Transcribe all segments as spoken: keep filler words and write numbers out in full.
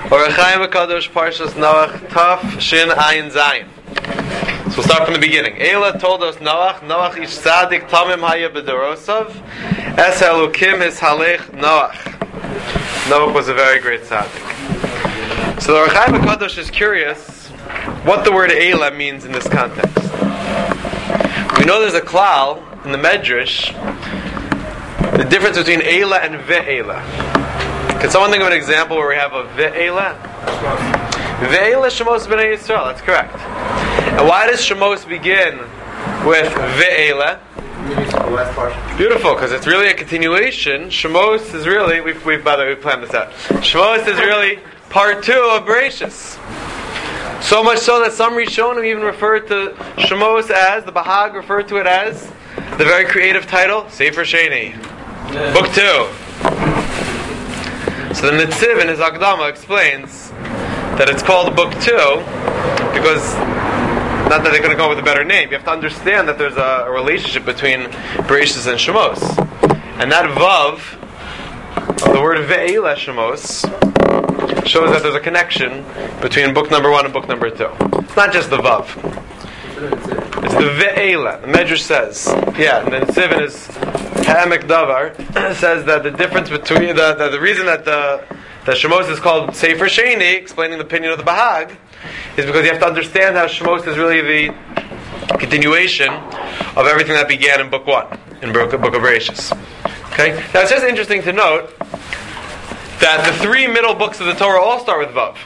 Or Chaim HaKadosh Parshas Noach Taf Shin Ayin Zayin. So we'll start from the beginning. Eila told us Noach, Noach ish tzadik tamim haya b'dorosav, es Elokim his halech Noach. Noach was a very great tzaddik. So the Or Chaim HaKadosh is curious what the word Eila means in this context. We know there's a klal in the Medrash, the difference between Eila and Ve'ela. Can someone think of an example where we have a Ve'ela? Ve'ela Shemos B'nai Yisrael, that's correct. And why does Shemos begin with Ve'ela? Beautiful, because it's really a continuation. Shemos is really, we've, we've, by the way, we planned this out. Shemos is really part two of Bereshis. So much so that some Rishonim even refer to Shemos as, the Bahag referred to it as, the very creative title, Sefer Sheni. Yeah. Book two. So the Netziv in his Akdama explains that it's called Book two because, not that they couldn't come up with a better name, you have to understand that there's a, a relationship between Bereshis and Shemos. And that Vav, of the word Ve'ela Shemos, shows that there's a connection between book number one and book number two. It's not just the Vav. It's the Ve'ela. The Medrash says, yeah, and then Netziv in his Ha'amek Davar says that the difference between the, the, the reason that the that Shemos is called Sefer Sheni, explaining the opinion of the Bahag, is because you have to understand how Shemos is really the continuation of everything that began in book one, in book, book of Bereshis. Okay, now it's just interesting to note that the three middle books of the Torah all start with Vav.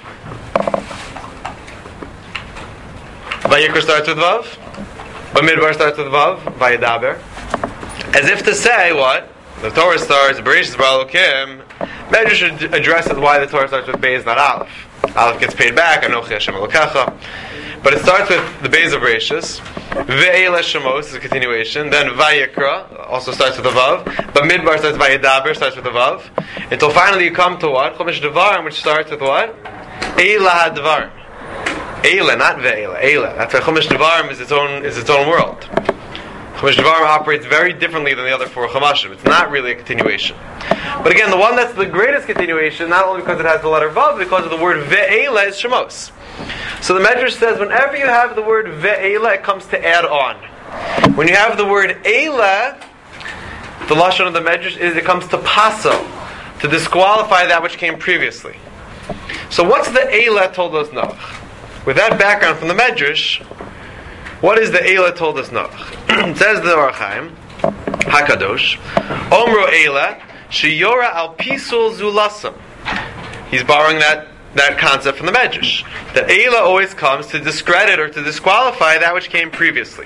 Vayikra starts with Vav, Bamidbar starts with Vav, Vayedaber. As if to say, what? The Torah starts, Bereshis bara Elokim. Medrash should address why the Torah starts with Beis, not Aleph. Aleph gets paid back, Anochi Hashem Elokecha. But it starts with the Beis of Bereshis. Ve'ela Shemos is a continuation. Then Vayikra also starts with the Vav. But Midbar starts Vayedaber, starts with the Vav. Until finally you come to what? Chumash Devarim, which starts with what? Eila HaDevarim. Eila, not Ve'ela. Eila. That's why Chumash Devarim is its own is its own world. Chumash Devarim operates very differently than the other four Chumashim. It's not really a continuation. But again, the one that's the greatest continuation, not only because it has the letter Vav, but because of the word Ve'ela is Shemos. So the Medrash says, whenever you have the word Ve'ela, it comes to add on. When you have the word Eila, the Lashon of the Medrash is it comes to paso, to disqualify that which came previously. So what's the Eila told us Noach? With that background from the Medrash, what is the Eila told us Noach? It says the Or Chaim HaKadosh, Omro Eila, Sheyora al Pisul Zulasam. He's borrowing that, that concept from the Medrash. That Eila always comes to discredit or to disqualify that which came previously.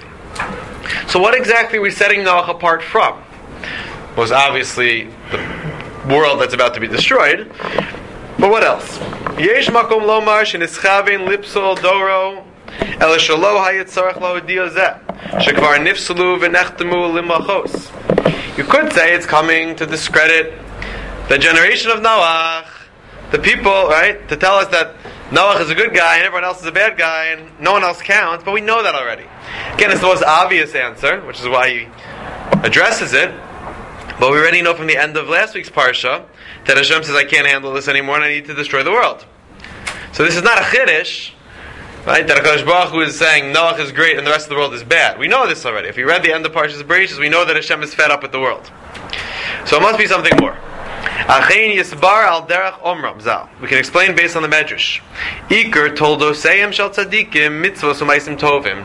So what exactly are we setting Noach apart from? Was obviously the world that's about to be destroyed. But what else? Yesh makom lomar shenischavein lipsol doro el shelo hayitzarach lo diozeh shekvar nifsulu v'nechtemu limachos. You could say it's coming to discredit the generation of Noach, the people, right? To tell us that Noach is a good guy and everyone else is a bad guy and no one else counts, but we know that already. Again, it's the most obvious answer, which is why he addresses it. But we already know from the end of last week's Parsha that Hashem says, I can't handle this anymore and I need to destroy the world. So this is not a chiddush, right? That HaKadosh Baruch Hu is saying Noach is great and the rest of the world is bad. We know this already. If we read the end of Parshas Bereshis, we know that Hashem is fed up with the world. So it must be something more. Achein yisbar al derech omram zal. We can explain based on the Medrash. Iker toldo seyem shel tzadikim mitzvos u'maisim tovim.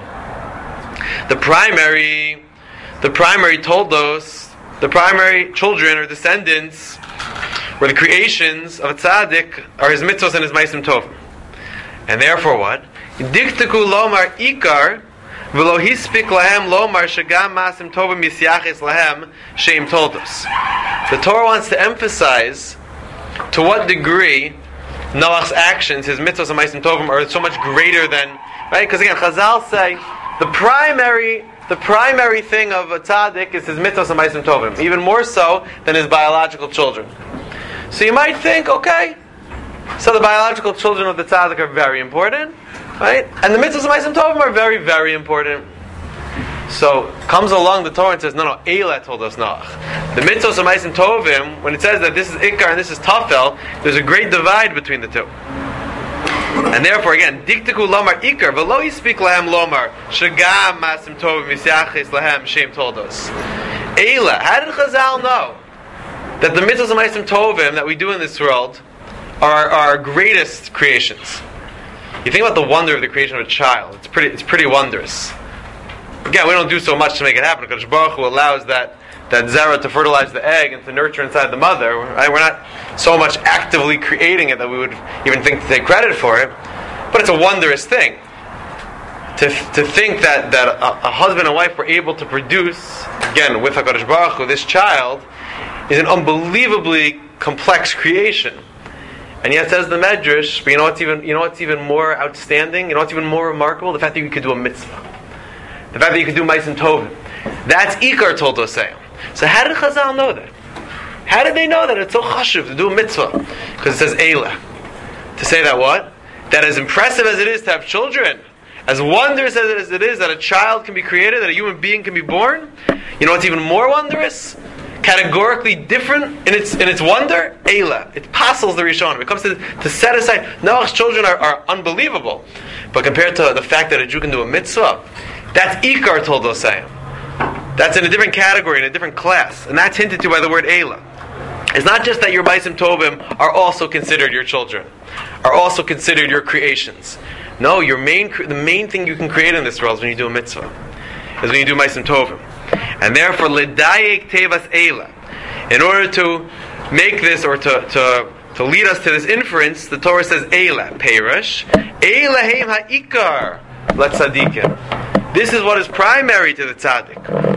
The primary, the primary toldos, the primary children or descendants, or the creations of a tzaddik are his mitzvos and his maisim tovim. And therefore what? Diktaku lomar ikar v'lo hispik lahem lomar shagam masim tovim yisyaches lahem sheim toldos. The Torah wants to emphasize to what degree Noach's actions, his mitzvos and maisim tovim, are so much greater than, right? Because again, Chazal say the primary The primary thing of a tzaddik is his mitzvos and maisim tovim, even more so than his biological children. So you might think, okay, so the biological children of the tzaddik are very important, right? And the mitzvos and maisim tovim are very, very important. So comes along the Torah and says, no, no, Eila told us Noach. The mitzvos of Ma'asim Tovim, when it says that this is Ikar and this is Tafel, there's a great divide between the two. And therefore, again, Diktiku Lomar Ikar, V'lo Yispik Lahem Lomar, Shagam Ma'asim Tovim Yisyachis Lahem, Shem told us. Eila, how did Chazal know that the mitzvos of Ma'asim Tovim that we do in this world are our greatest creations? You think about the wonder of the creation of a child. It's pretty, it's pretty wondrous. Again, we don't do so much to make it happen. Because Baruch Hu allows that, that zera to fertilize the egg and to nurture inside the mother. Right? We're not so much actively creating it that we would even think to take credit for it. But it's a wondrous thing. To, to think that, that a, a husband and wife were able to produce, again, with HaKadosh Baruch Hu, this child, is an unbelievably complex creation. And yet, says the Medrash, but you know what's even, you know what's even more outstanding? You know what's even more remarkable? The fact that you could do a mitzvah. The fact that you could do Ma'asim Tovim. That's Ikar told Osei. So how did Chazal know that? How did they know that it's so chashuv to do a mitzvah? Because it says Eila. To say that what? That as impressive as it is to have children, as wondrous as it is that a child can be created, that a human being can be born, you know what's even more wondrous? Categorically different in its in its wonder? Eila. It passes the Rishonim. It comes to, to set aside. Noach's children are, are unbelievable. But compared to the fact that a Jew can do a mitzvah, that's Ikar told Osei. That's in a different category, in a different class. And that's hinted to by the word Eila. It's not just that your Ma'asim Tovim are also considered your children, are also considered your creations. No, your main the main thing you can create in this world is when you do a mitzvah. Is when you do Ma'asim Tovim. And therefore, L'dayek Tevas Eila. In order to make this, or to, to, to lead us to this inference, the Torah says Eila, Perush. Eila heim ha'ikar l'tzadikim. This is what is primary to the tzaddik.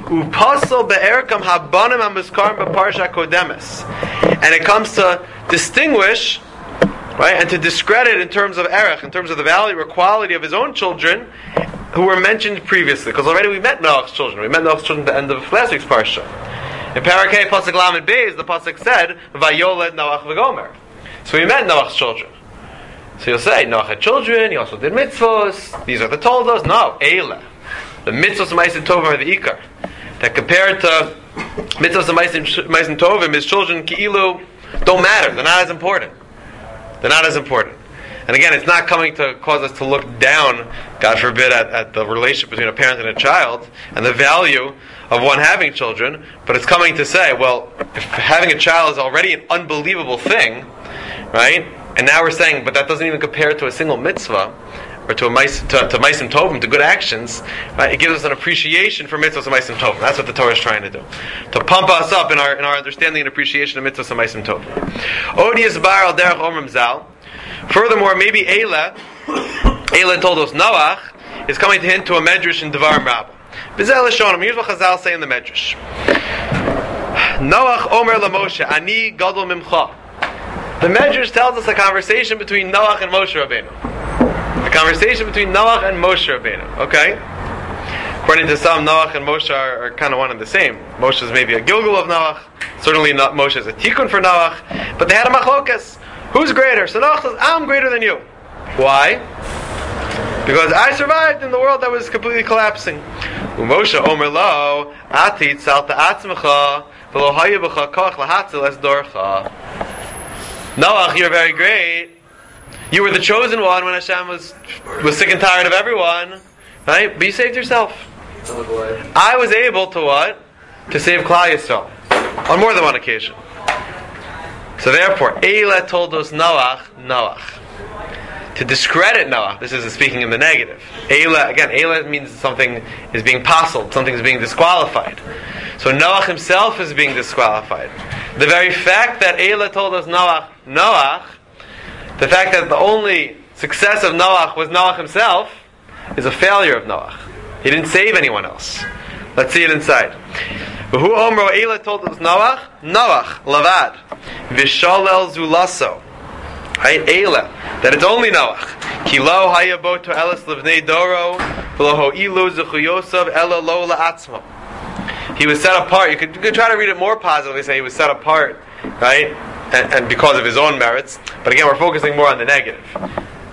Upasol be'erkam habanim ha'muskarim b'parsha kodemes. And it comes to distinguish, right, and to discredit in terms of erech, in terms of the value or quality of his own children, who were mentioned previously. Because already we met Noach's children. We met Noach's children at the end of last week's parsha. In Parakeh Pasuk Lamed Beis, the pasuk said, "Vayoled Noach v'gomer." So we met Noach's children. So you'll say, Noach had children, he also did mitzvahs, these are the toldos. No, Eila. The mitzvahs of Ma'asim Tovim are the Ikar. That compared to mitzvahs of Ma'asim Tovim, his children, Ki'ilu, don't matter. They're not as important. They're not as important. And again, it's not coming to cause us to look down, God forbid, at, at the relationship between a parent and a child, and the value of one having children, but it's coming to say, well, if having a child is already an unbelievable thing, right? And now we're saying, but that doesn't even compare to a single mitzvah, or to a mais, to, to Ma'asim Tovim, to good actions, right? It gives us an appreciation for mitzvahs and Ma'asim Tovim. That's what the Torah is trying to do, to pump us up in our in our understanding and appreciation of mitzvahs and Ma'asim Tovim. Odius bar al derech omrim zal. Furthermore, maybe Eila, Eila told us Noach is coming to hint to a medrash in Devarim Rabbah. B'zeh l'shonim. Here's what Chazal say in the medrash. Noach omer LaMoshe, ani gadol mimcha. The medrash tells us a conversation between Noach and Moshe Rabbeinu. A conversation between Noach and Moshe Rabbeinu. Okay? According to some, Noach and Moshe are, are kind of one and the same. Moshe is maybe a Gilgul of Noach. Certainly not Moshe is a Tikkun for Noach. But they had a machlokas. Who's greater? So Noach says, I'm greater than you. Why? Because I survived in the world that was completely collapsing. Moshe omer lo, atit salta atzmecha, v'lo hayabecha koch lahatzel es dorcha. Noach, you're very great. You were the chosen one when Hashem was was sick and tired of everyone, right? But you saved yourself. I was able to what? To save Klal Yisrael on more than one occasion. So therefore, Eila told us Noach, Noach. To discredit Noach, this is speaking in the negative. Eila, again, Eila means something is being puzzled, something is being disqualified. So Noach himself is being disqualified. The very fact that Eila told us Noach, Noach, the fact that the only success of Noach was Noach himself, is a failure of Noach. He didn't save anyone else. Let's see it inside. Who Omro Eila told us Noach? Noach, Lavad. Vishalel Zulaso. Right? Eila. That it's only Noach. Kilo hayabo to elis livnei doro. V'lo ho'ilu zechuyosav ela lo la'atzmo. He was set apart. You could, you could try to read it more positively, say he was set apart, right? And, and because of his own merits. But again, we're focusing more on the negative.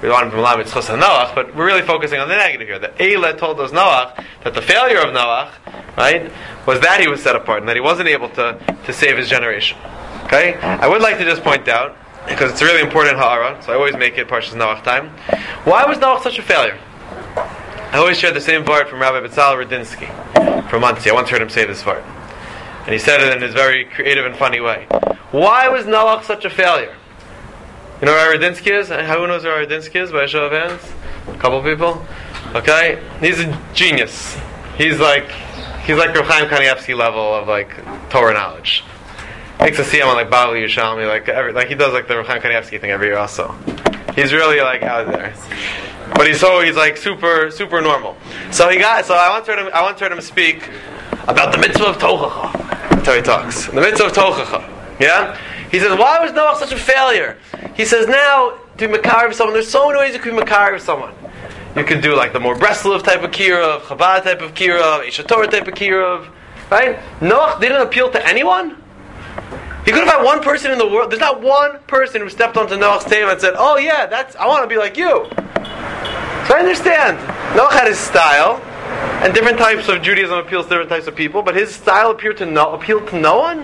we want to Melamed Tzchus Noach, but we're really focusing on the negative here. The Eila told us Noach that the failure of Noach, right, was that he was set apart and that he wasn't able to, to save his generation. Okay? I would like to just point out, because it's a really important ha'ara, so I always make it Parshas Noach time. Why was Noach such a failure? I always share the same part from Rabbi Betzalel Radinsky from Muncie. I once heard him say this part. And he said it in his very creative and funny way. Why was Noach such a failure? You know where Radinsky is? Who knows where Radinsky is by a show of hands? A couple people? Okay? He's a genius. He's like he's like Reb Chaim Kanievsky level of like Torah knowledge. Makes us see him on like Bali Yerushalmi, like every, like he does like the Reb Chaim Kanievsky thing every year also. He's really like out there. But he's so he's like super super normal. So he got so I once heard him I once heard him speak about the mitzvah of Tochacha. That's how he talks. The mitzvah of Tochacha. Yeah? He says, why was Noach such a failure? He says, now, to be Makar with someone, there's so many ways you can be Makar with someone. You can do like the more Breslov type of Kirov, Chabad type of Kirov, Eish Torah type of Kirov. Right? Noach didn't appeal to anyone. He could have had one person in the world. There's not one person who stepped onto Noach's table and said, oh yeah, that's I want to be like you. So I understand. Noach had his style, and different types of Judaism appeals to different types of people, but his style appeared to no, appealed to no one.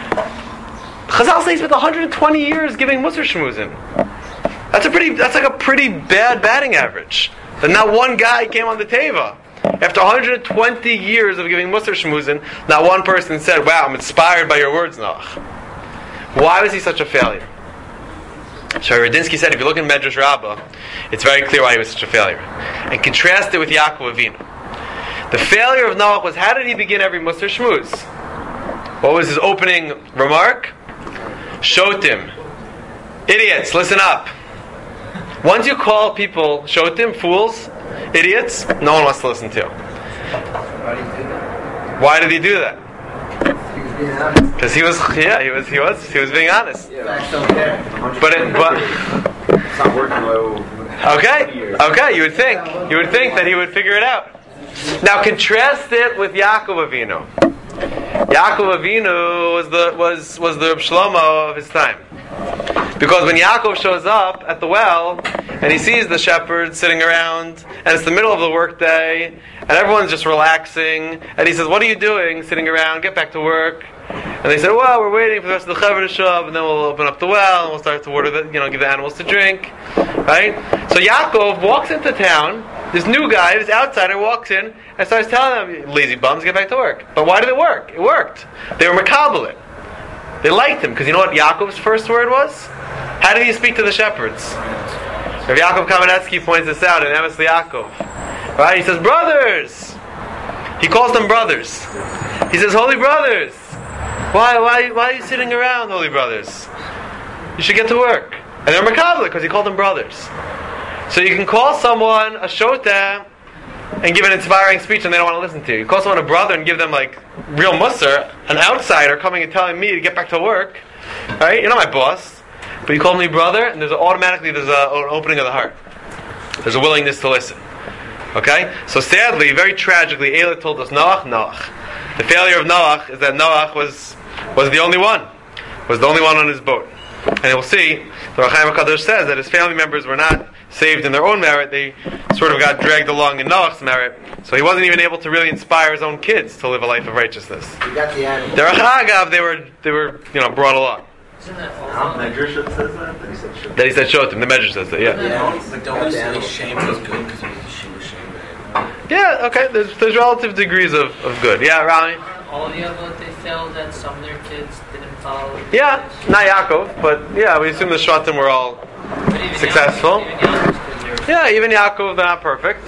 Chazal say he spent one hundred twenty years giving Musar Shmuzim. That's a pretty. That's like a pretty bad batting average. That not one guy came on the teva. After one hundred twenty years of giving Musar Shmuzim, not one person said, "Wow, I'm inspired by your words, Noach." Why was he such a failure? So Radinsky said, if you look in Medrash Rabbah, it's very clear why he was such a failure. And contrast it with Yaakov Avinu. The failure of Noach was, how did he begin every Musar Shmuz? What was his opening remark? Shotim. Idiots, listen up. Once you call people Shotim, fools, idiots, no one wants to listen to. Why did he do that? Because he was, yeah, he was, he was, he was being honest. But it, but it's not working low. Okay, okay, you would think, you would think that he would figure it out. Now contrast it with Yaakov Avinu. Yaakov Avinu was the was was the Reb Shlomo of his time, because when Yaakov shows up at the well and he sees the shepherds sitting around, and it's the middle of the workday, and everyone's just relaxing, and he says, "What are you doing, sitting around? Get back to work." And they said, "Well, we're waiting for the rest of the chaver to show up, and then we'll open up the well, and we'll start to water the, you know, give the animals to drink." Right? So Yaakov walks into town. This new guy, this outsider, walks in and starts telling them, "Lazy bums, get back to work." But why did it work? It worked. They were makabel it. They liked him because you know what Yaakov's first word was? How did he speak to the shepherds? Rav Yaakov Kamenetsky points this out in Emes Yaakov. Right? He says, "Brothers." He calls them brothers. He says, "Holy brothers, why, why, why are you sitting around, holy brothers? You should get to work." And they're makabel because he called them brothers. So you can call someone a shota and give an inspiring speech and they don't want to listen to you. You call someone a brother and give them like real musar, an outsider coming and telling me to get back to work. Right? You're not my boss. But you call me brother and there's a, automatically there's a, an opening of the heart. There's a willingness to listen. Okay? So sadly, very tragically, Eila told us Noach, Noach. The failure of Noach is that Noach was was the only one. Was the only one on his boat. And we'll see, the Reb Chaim HaKadosh says that his family members were not saved in their own merit, they sort of got dragged along in Noach's merit, so he wasn't even able to really inspire his own kids to live a life of righteousness. You got the animal. Derech Agav, they were, they were, you know, brought along. Isn't that also? Medrash says that? That he said shotim. That he said Shotim, the Medrash says that, yeah. Yeah. But don't we say shame was good because she was shamed? Yeah, okay, there's, there's relative degrees of, of good. Yeah, Rami? All the other they failed and some of their kids didn't follow. Yeah, not Yaakov, but yeah, we assume the Shvatim were all But even successful. Yaakov, even Yaakov's kids were- Yeah, even Yaakov, they're not perfect.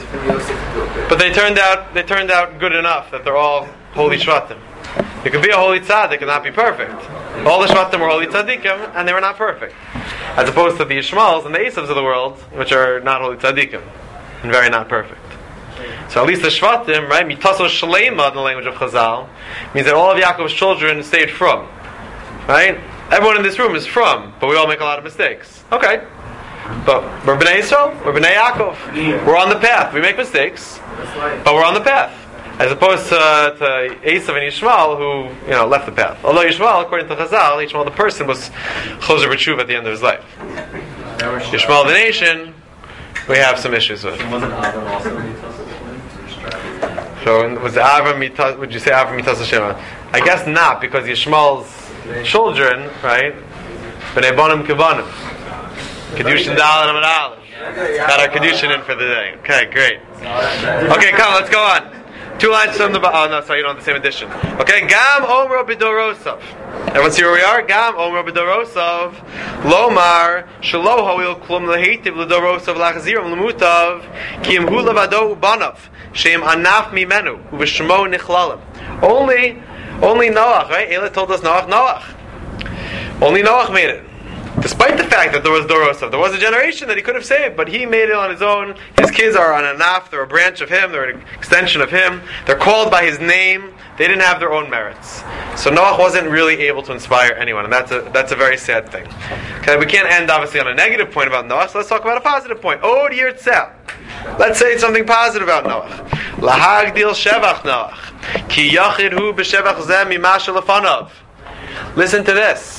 But they turned out they turned out good enough that they're all holy Shvatim. You could be a holy tzaddik and not be perfect. All the Shvatim were holy tzaddikim, and they were not perfect. As opposed to the Yishmaels and the Esavs of the world, which are not holy tzaddikim, and very not perfect. So at least the Shvatim, right, mitaso shleima in the language of Chazal, means that all of Yaakov's children stayed from. Right? Everyone in this room is from, but we all make a lot of mistakes. Okay. But we're Bnei Yisrael, we're Bnei Yaakov. We're on the path. We make mistakes, but we're on the path. As opposed to, to Esav and Yishmael, who, you know, left the path. Although Yishmael, according to Chazal, Yishmael the person was Choser B'tshuva at the end of his life. Yishmael the nation we have some issues with. Wasn't Avram also Mitas Hashem? So was the Avram Mitas? Would you say Avram Mitas Hashem? I guess not, because Yishmael's children, right? B'nei Bonim Kevanim, Kedushin Dalet and Aleph. Got our Kedushin in for the day. Okay, great. Okay, come, let's go on. Two lines from the oh no, sorry, you don't have the same edition. Okay, Gam Omro B'Dorosov. Everyone see where we are? Gam Omro B'Dorosov. Lomar Shelo Hoil Klum Lehitiv L'Dorosov Lachzirim L'Mutav Kim Hu Levado Ubanov Shem Anaf Mimenu Uvishmo Nichlalim. Only, only Noach, right? Ela told us Noach, Noach. Only Noach made it. Despite the fact that there was Dorosov, there was a generation that he could have saved, but he made it on his own. His kids are on a naf, they're a branch of him, they're an extension of him. They're called by his name. They didn't have their own merits. So Noach wasn't really able to inspire anyone, and that's a that's a very sad thing. Okay, we can't end obviously on a negative point about Noach, so let's talk about a positive point. Od Yirtzeh. Let's say something positive about Noach. Lahagdil Shevach Noach. Ki Yachid Hu B'Shevach Zeh Mimasha Lefanav. Listen to this.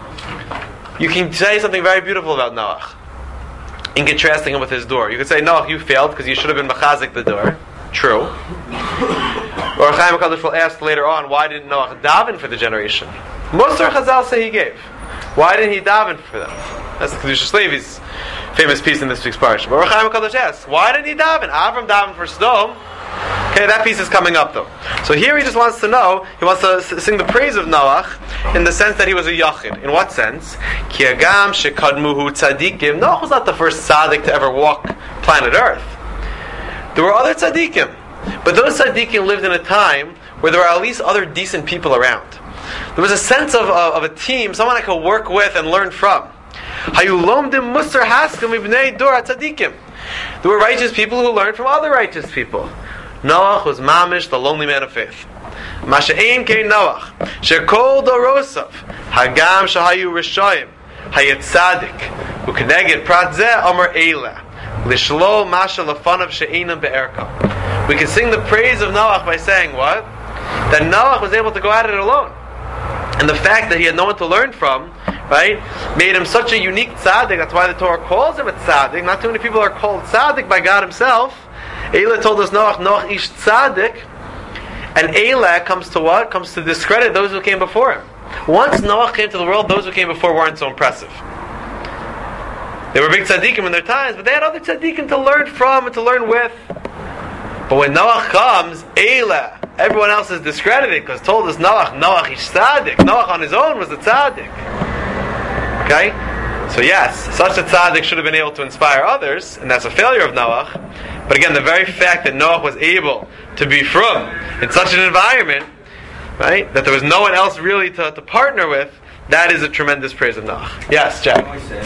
You can say something very beautiful about Noach in contrasting him with his door. You could say, Noach, you failed because you should have been mechazik the door. True. Or Chaim HaKadosh will ask later on, why didn't Noach daven for the generation? Most of Chazal say he gave. Why didn't he daven for them? That's the Kedushas Levi's famous piece in this week's parsha. But Chaim HaKadosh asks, why didn't he daven? Avram davened for Sodom. Okay, that piece is coming up though. So here he just wants to know, he wants to sing the praise of Noach in the sense that he was a yachid. In what sense? Ki agam shekadmuhu tzadikim. Noach was not the first tzaddik to ever walk planet Earth. There were other tzaddikim. But those tzaddikim lived in a time where there were at least other decent people around. There was a sense of, of, of a team, someone I could work with and learn from. Hayu lomdim musar haskem ibnei dor tzaddikim. There were righteous people who learned from other righteous people. Noach was mamish, the lonely man of faith. Masha'im kein Noach, shekol dorosov, hagam shahayu rishoyim, hayet tzadik, ukeneged prat zeh omer eila, lishlo masha lefanav she'inam be'erka. We can sing the praise of Noach by saying what? That Noach was able to go at it alone. And the fact that he had no one to learn from, right, made him such a unique tzaddik. That's why the Torah calls him a tzaddik. Not too many people are called tzaddik by God himself. Eila told us Noach, Noach ish tzaddik, and Eila comes to what? Comes to discredit those who came before him. Once Noach came to the world, those who came before weren't so impressive. They were big tzaddikim in their times, but they had other tzaddikim to learn from and to learn with. But when Noach comes, Eila, everyone else is discredited because told us Noach, Noach ish tzaddik. Noach on his own was a tzaddik. Okay? So yes, such a tzaddik should have been able to inspire others, and that's a failure of Noach. But again, the very fact that Noach was able to be from in such an environment, right, that there was no one else really to, to partner with, that is a tremendous praise of Noach. Yes, Jack.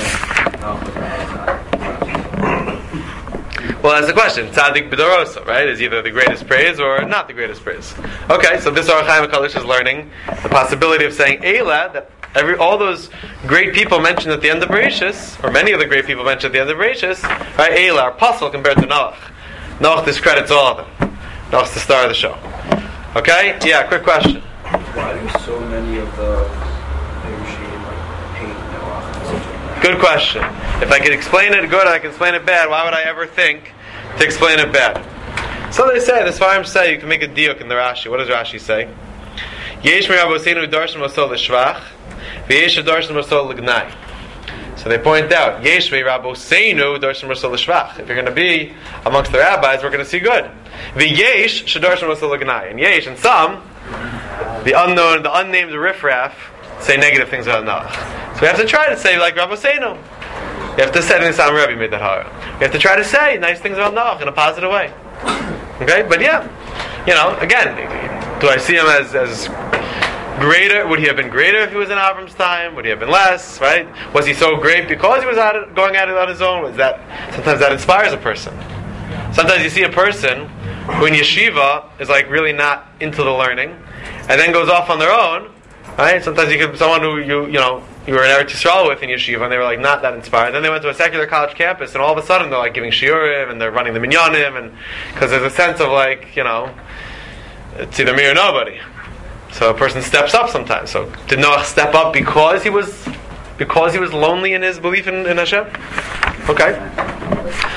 Well, that's the question. Tzaddik b'dorosa, right, is either the greatest praise or not the greatest praise. Okay, so this Or Chaim HaKadosh is learning the possibility of saying Eila, that every all those great people mentioned at the end of Bereshis, or many of the great people mentioned at the end of Bereshis, right, Eila are puzzle compared to Noach. Noach discredits all of them. Noach's the star of the show. Okay? Yeah, quick question. Why do so many of the Perushim hate Noach? Good question. If I could explain it good, I can explain it bad. Why would I ever think to explain it bad? So they say, the Sfarim say, you can make a diuk in the Rashi. What does Rashi say? Yesh mi Rabbeinu darshan mosol l'shvach, v'yesh darshan mosol l'gnai. So they point out, Yesh mi Rabbeinu darshan mosol l'shvach. If you're going to be amongst the rabbis, we're going to see good. V'yesh darshan mosol l'gnai. And yesh, and some, the unknown, the unnamed riffraff, say negative things about Noach. So we have to try to say like Rabbeinu. You have to say, the Sam Rebbe made that hard. You have to try to say nice things about Noach in a positive way. Okay, but yeah, you know, again, do I see him as as greater? Would he have been greater if he was in Avram's time? Would he have been less? Right? Was he so great because he was at it, going at it on his own? Was that sometimes that inspires a person? Sometimes you see a person who in yeshiva is like really not into the learning, and then goes off on their own. Right? Sometimes you get someone who you you know you were in Eretz Yisrael with in yeshiva, and they were like not that inspired. Then they went to a secular college campus, and all of a sudden they're like giving shiurim, and they're running the minyanim, and because there's a sense of like you know, it's either me or nobody. So a person steps up sometimes. So did Noach step up because he was because he was lonely in his belief in, in Hashem? Okay.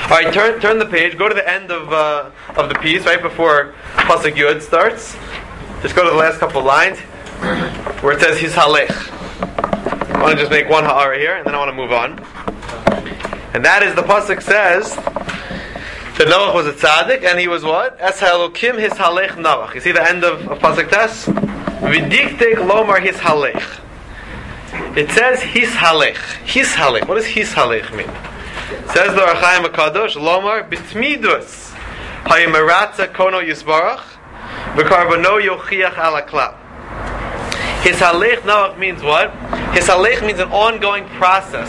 All right, turn turn the page. Go to the end of uh, of the piece, right before pasuk Yud starts. Just go to the last couple of lines where it says His halech. I want to just make one ha'ara here, and then I want to move on. And that is the pasuk says that Noach was a tzaddik, and he was what? Es ha'elokim his halech Noach. You see the end of, of pasuk tes? V'diktek lomar his halech. It says his halech. His halech. What does his halech mean? It says the Ohr HaChaim HaKadosh, lomar bitmidus ha'imeratza kono yisbarach v'karbono yochiach ala klal. His halech Noach means what? His halech means an ongoing process.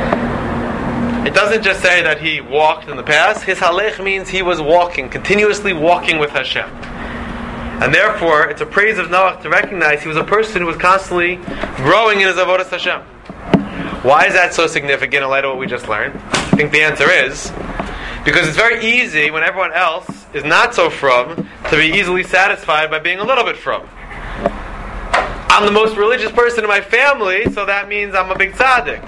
It doesn't just say that he walked in the past. His halech means he was walking, continuously walking with Hashem. And therefore, it's a praise of Noach to recognize he was a person who was constantly growing in his avodas Hashem. Why is that so significant in light of what we just learned? I think the answer is because it's very easy when everyone else is not so frum to be easily satisfied by being a little bit frum. I'm the most religious person in my family, so that means I'm a big tzaddik.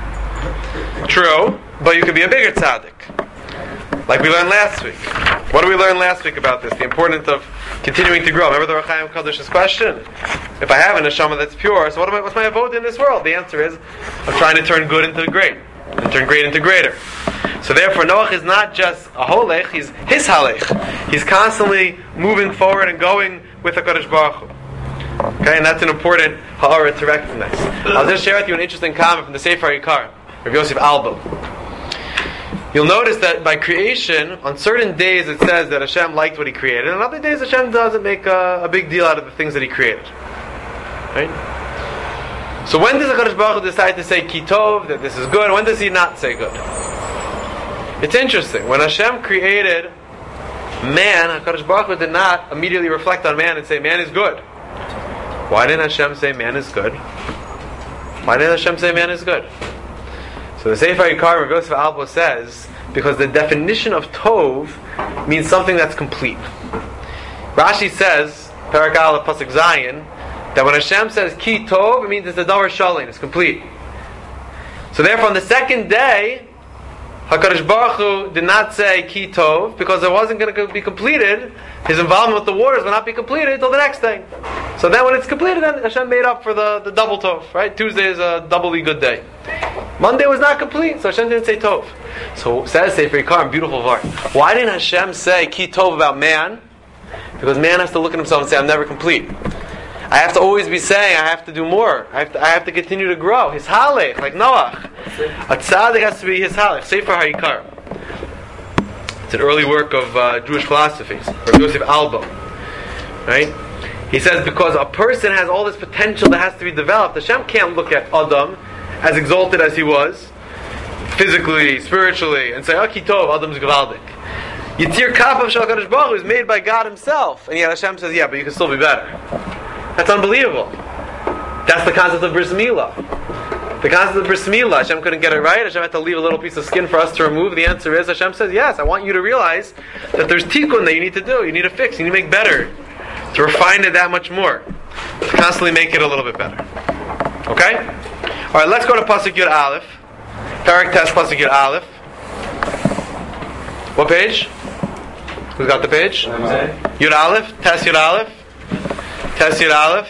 True, but you could be a bigger tzaddik. Like we learned last week. What did we learn last week about this? The importance of continuing to grow. Remember the Ohr HaChaim HaKadosh's question? If I have a neshama that's pure, so what am I, what's my avodah in this world? The answer is, I'm trying to turn good into great. And turn great into greater. So therefore, Noach is not just a holech, he's his halech. He's constantly moving forward and going with HaKadosh Baruch Hu. Okay, and that's an important ha'ara to recognize. I'll just share with you an interesting comment from the Sefer Yikar, Rav Yosef Albo. You'll notice that by creation, on certain days it says that Hashem liked what He created, and on other days Hashem doesn't make a, a big deal out of the things that He created. Right? So when does HaKadosh Baruch Hu decide to say Ki Tov, that this is good, and when does He not say good? It's interesting. When Hashem created man, HaKadosh Baruch Hu did not immediately reflect on man and say man is good. Why didn't Hashem say man is good? Why didn't Hashem say man is good? So the Sefer Yikar, Rav Yosef Albo says, because the definition of Tov means something that's complete. Rashi says, Parak Aleph Pasuk Zayin, that when Hashem says Ki Tov, it means it's a Davar Shalin, it's complete. So therefore on the second day, HaKadosh Baruch Hu did not say Ki Tov, because it wasn't going to be completed. His involvement with the waters will not be completed until the next day. So then when it's completed, then Hashem made up for the, the double Tov, right? Tuesday is a doubly good day. Monday was not complete, so Hashem didn't say Tov. So says Sefer Yikar, beautiful part. Why didn't Hashem say Ki Tov about man? Because man has to look at himself and say, I'm never complete. I have to always be saying, I have to do more. I have to, I have to continue to grow. His halech, like Noach. A tzaddik has to be his halech. Sefer HaYikar. It's an early work of uh, Jewish philosophy. Rav Yosef Albo. Right? He says because a person has all this potential that has to be developed, Hashem can't look at Adam as exalted as he was, physically, spiritually, and say, Ki Tov, Adam's Gevaldik. Yitzir Kapav Shel HaKadosh Baruch Hu is made by God Himself. And yet Hashem says, yeah, but you can still be better. That's unbelievable. That's the concept of Bris Milah. The concept of Bris Milah, Hashem couldn't get it right. Hashem had to leave a little piece of skin for us to remove. The answer is, Hashem says, yes, I want you to realize that there's tikkun that you need to do. You need to fix. You need to make better. To refine it that much more. To constantly make it a little bit better. Okay? Alright, let's go to Pasuk Yud Aleph. Parak Tes Pasuk Yud Aleph. What page? Who's got the page? Yud Aleph? Tes Yud Aleph? Tes Yud Aleph?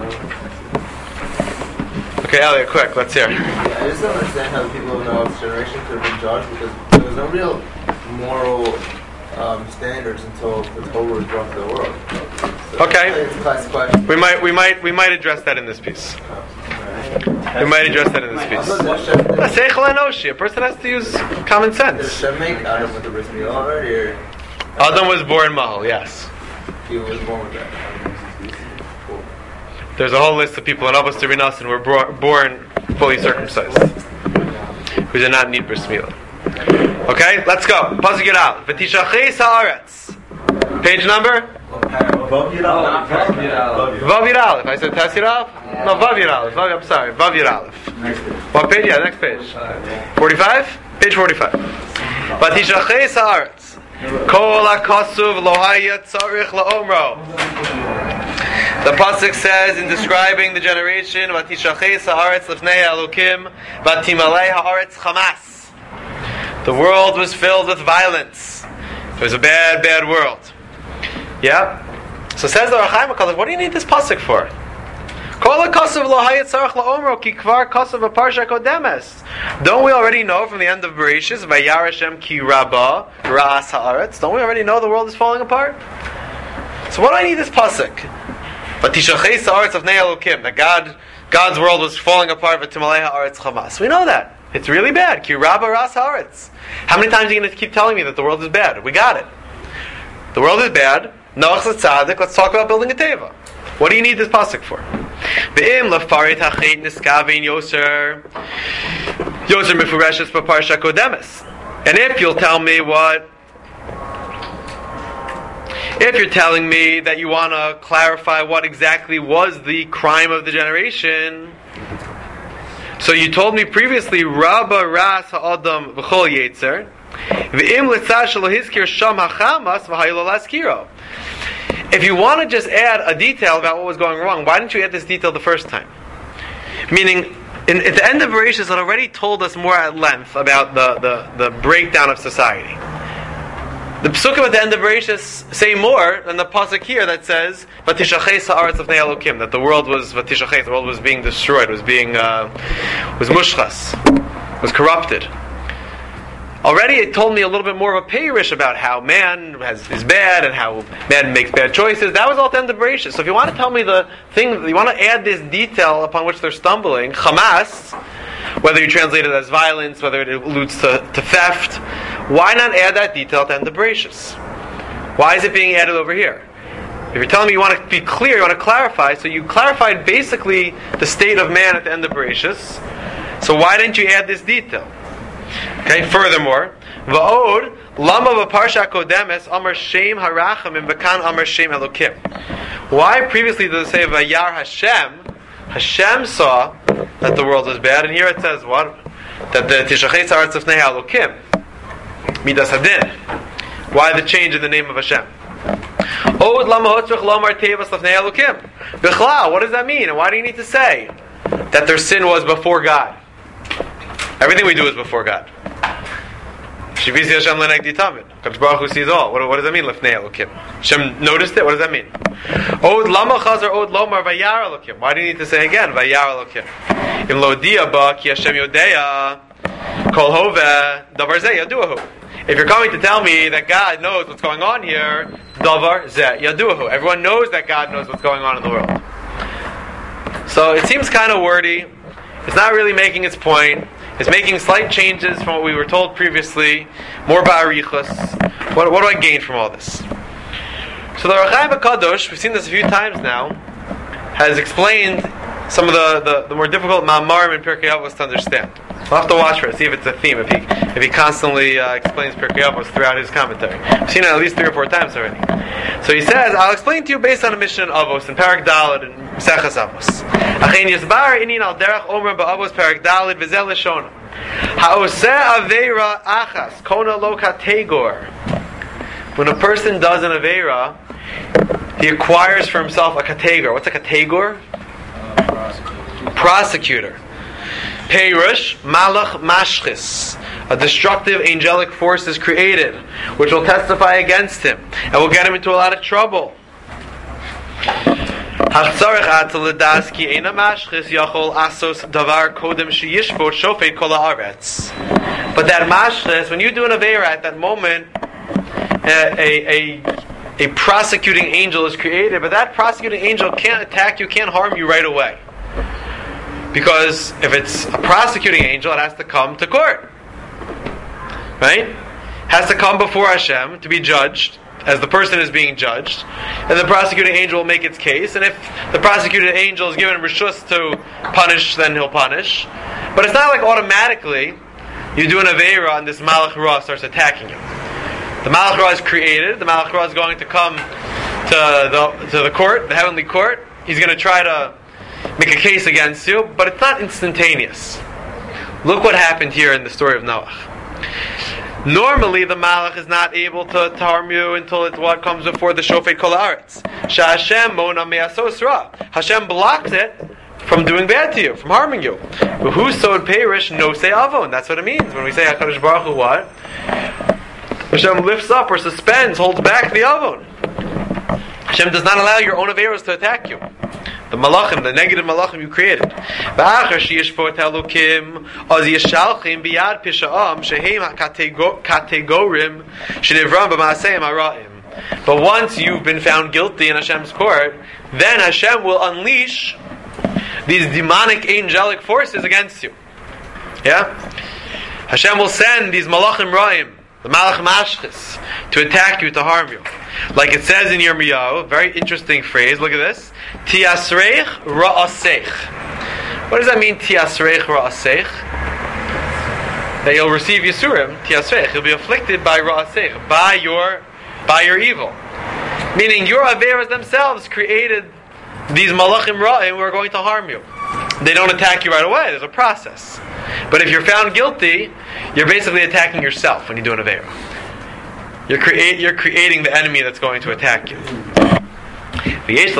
Okay, Elliot, quick, let's hear. Yeah, I just don't understand how the people of Noah's generation could have been judged because there was no real moral um, standards until the Torah was brought to the world. So Okay. it's a classic question. We might we might we might address that in this piece. We might address that in this piece. Also, does Hashem- A seichel enoshi. A person has to use common Does sense. Hashem make Adam with the bris milah already, or Adam was born mahal, yes. he was born with that? Cool. There's a whole list of people in Abbas Terinas who were bro- born fully circumcised, who did not need bris milah. Okay, let's go. Pasuk Yud Aleph. V'tishachei haaretz. Page number? Vav Yud Aleph. Vav Yud Aleph. I said Tes Yud Aleph? No, Vav Yud Aleph. Vav- I'm sorry, Vav Yud Aleph. What page? Yeah, next page. forty-five? Page forty-five. V'tishachei haaretz. Kol ha'kasuv lo haya tzarich la'omro. The pasuk says in describing the generation, "Vatishachei haaretz lifnei Elokim, vatimalei haaretz chamas." The world was filled with violence. It was a bad, bad world. Yeah? So says the Ohr HaChaim HaKadosh, what do you need this pasuk for? Don't we already know from the end of Bereshis, Vayar Hashem ki rabba ra'as ha'aretz? Don't we already know the world is falling apart? So what do I need this pasuk? V'tishacheis ha'aretz of Elokim, that God, God's world was falling apart. V'timalei ha'aretz chamas. We know that. It's really bad. Ki rabba ra'as ha'aretz. How many times are you going to keep telling me that the world is bad? We got it. The world is bad. Noach's a tzaddik. Let's talk about building a teva. What do you need this pasuk for? Ve'im lafarit hachet niskavein yoser yoser mefureshes b'parsha kodemes. And if you'll tell me what, if you're telling me that you want to clarify what exactly was the crime of the generation, so you told me previously, Rabba ras ha'adam v'chol yetzer, ve'im litzah shelo hizkir sham hachamas v'haylo laskiro. If you want to just add a detail about what was going wrong, why didn't you add this detail the first time? Meaning, in, at the end of Bereshis, it already told us more at length about the, the, the breakdown of society. The psukim at the end of Bereshis say more than the pasuk here that says "Vatishacheis ha'aretz of Elokim," that the world was vatishacheis, the world was being destroyed, was being uh, was mushchas, was corrupted. Already it told me a little bit more of a peirish about how man has, is bad and how man makes bad choices. That was all at the end of Bereshis. So if you want to tell me the thing, you want to add this detail upon which they're stumbling, Hamas, whether you translate it as violence, whether it alludes to, to theft, why not add that detail at the end of Bereshis? Why is it being added over here? If you're telling me you want to be clear, you want to clarify, so you clarified basically the state of man at the end of Bereshis, so why didn't you add this detail? Okay. Furthermore, va'od lama v'parsha kodemes amar shem harachamim v'kan amar shem elokim. Why previously does it say vayar Hashem? Hashem saw that the world was bad, and here it says what? That the tishacheis ha'aretz of Nei Elokim midas hadin. Why the change in the name of Hashem? Od lama hotzrich lomar tevas of Nei Elokim. B'chlal, what does that mean? And why do you need to say that their sin was before God? Everything we do is before God. Shivisi Hashem lenegdi tamid. Kadosh Baruch Hu sees all. What, what does that mean? Lefnei Elokim. Hashem noticed it. What does that mean? Od lama chazar od lomar vayar Elokim. Why do you need to say again vayar Elokim? In lodia ba ki Hashem yodeya kol hove davar zeh yaduahu. If you're coming to tell me that God knows what's going on here, davar zeh yaduahu. Everyone knows that God knows what's going on in the world. So it seems kind of wordy. It's not really making its point. It's making slight changes from what we were told previously, more ba'arichos. What, what do I gain from all this? So the Ohr HaChaim HaKadosh, we've seen this a few times now, has explained some of the, the, the more difficult ma'amarim in Pirkei Avos to understand. We'll have to watch for it, see if it's a theme, if he if he constantly uh, explains Pirkei Avos throughout his commentary. We've seen it at least three or four times already. So he says, I'll explain to you based on a mission of Avos in Parak Daled and Seches Avos. Achein yisbar inin al derech omer ba'avos Parak Daled v'zel leshona. Ha'oseh aveira achas kona lo kategor. When a person does an aveira, he acquires for himself a kategor. What's a kategor? Uh, prosecutor. Prosecutor. Peirush malach mashchis. A destructive angelic force is created, which will testify against him and will get him into a lot of trouble. But that mashchis, when you do an aveira at that moment, a, a, a prosecuting angel is created, but that prosecuting angel can't attack you, can't harm you right away. Because if it's a prosecuting angel, it has to come to court. Right? Has to come before Hashem to be judged, as the person is being judged. And the prosecuting angel will make its case. And if the prosecuting angel is given rishus to punish, then he'll punish. But it's not like automatically you do an aveira and this malach ra starts attacking you. The malach ra is created. The malach ra is going to come to the, to the court, the heavenly court. He's going to try to make a case against you, but it's not instantaneous. Look what happened here in the story of Noach. Normally, the malach is not able to, to harm you until it's what comes before the shofet kol haaretz. Sha'Hashem mona me'asos ra. Hashem blocks it from doing bad to you, from harming you. But who sowed perish no say avon? That's what it means when we say HaKadosh Baruch Hu what? Hashem lifts up or suspends, holds back the avon. Hashem does not allow your own averos to attack you. The malachim, the negative malachim you created. V'achar sheyishpot Elokim az yishalchim biyad pisha'am shehem kategorim shenivram b'maaseim hara'im. But once you've been found guilty in Hashem's court, then Hashem will unleash these demonic angelic forces against you. Yeah? Hashem will send these malachim ra'im, the malach mashchis, to attack you, to harm you. Like it says in Yirmiyahu, very interesting phrase, look at this. Tiasreich ra'aseich. What does that mean, tiasreich ra'aseich? That you'll receive Yisurim, tiasreich, you'll be afflicted by ra'aseich, by your, by your evil. Meaning your averas themselves created these malachim ra'im who are going to harm you. They don't attack you right away, there's a process. But if you're found guilty, you're basically attacking yourself when you do an avera. You're, crea- you're creating the enemy that's going to attack you. Even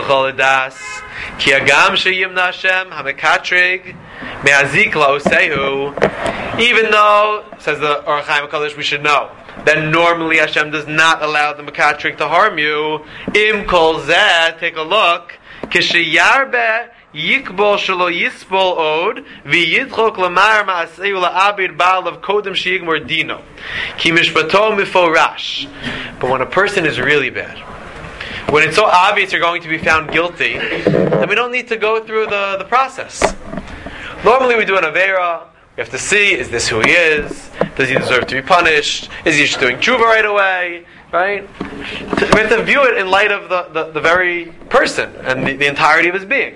though, says the Or HaChaim HaKadosh, we should know that normally Hashem does not allow the Mekatrig to harm you. Im kol zeh, take a look. Kishiyarbe yikbol shelo yisbol od v'yidchok lamar ma'aseu la'abir ba'al of kodem sheyigmor dino ki mishpato miforash. But when a person is really bad, when it's so obvious you're going to be found guilty, then we don't need to go through the, the process. Normally we do an avera. We have to see, is this who he is? Does he deserve to be punished? Is he just doing tshuva right away? Right? We have to view it in light of the, the, the very person and the, the entirety of his being.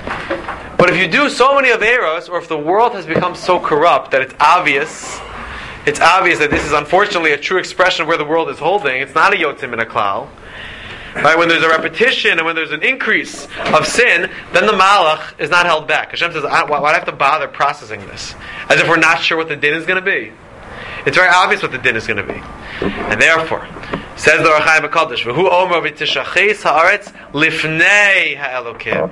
But if you do so many averos, or if the world has become so corrupt that it's obvious, it's obvious that this is unfortunately a true expression of where the world is holding, it's not a yotzim in a klal. Right? When there's a repetition and when there's an increase of sin, then the malach is not held back. Hashem says, why, why do I have to bother processing this? As if we're not sure what the din is going to be. It's very obvious what the din is going to be. And therefore, says the Or HaChaim HaKadosh, V'hu omer v'tishaches ha'aretz lifnei ha'elokim.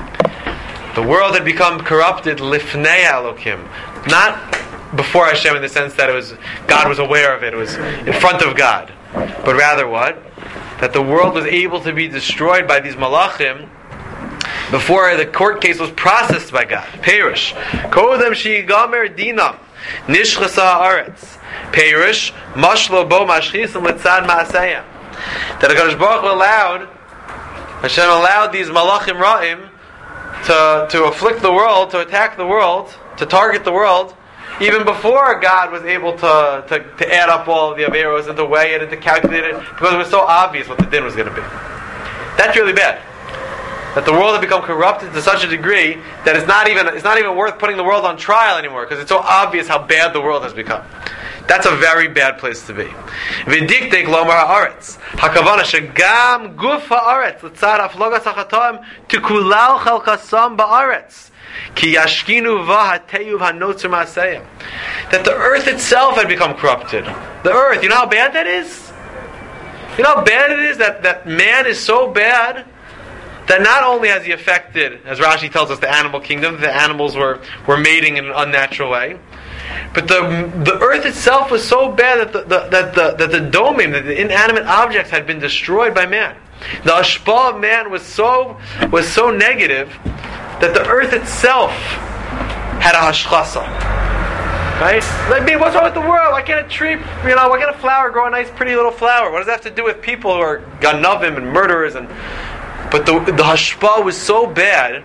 The world had become corrupted lifnei ha'elokim. Not before Hashem in the sense that it was God was aware of it, it was in front of God. But rather what? That the world was able to be destroyed by these malachim before the court case was processed by God. Perish. Kodem sheyigamer dinam nishchasa ha'aretz. Perish mashlo bo mashchisim letzad ma'aseyam. That HaKadosh Baruch Hu allowed, Hashem allowed these malachim ra'im to, to afflict the world, to attack the world, to target the world, even before God was able to, to, to add up all of the averos and to weigh it and to calculate it, because it was so obvious what the din was going to be. That's really bad. That the world had become corrupted to such a degree that it's not even it's not even worth putting the world on trial anymore, because it's so obvious how bad the world has become. That's a very bad place to be. V'diktek lomar haaretz hakavana shegam guf haaretz l'tzad aflogas hachatoim tukulal chalkasam ba'aretz ki yashkinu v'hateyuv hanotzer ma'aseyam. That the earth itself had become corrupted. The earth, you know how bad that is? You know how bad it is that, that man is so bad that not only has he affected, as Rashi tells us, the animal kingdom, the animals were, were mating in an unnatural way, but the the earth itself was so bad that the, the, that the, that the domim, that the inanimate objects had been destroyed by man. The hashpah of man was so was so negative that the earth itself had a hashchasa. Right? I mean, what's wrong with the world? Why can't a tree, you know, why can't a flower grow a nice, pretty little flower? What does that have to do with people who are ganavim and murderers? And but the the hashpah was so bad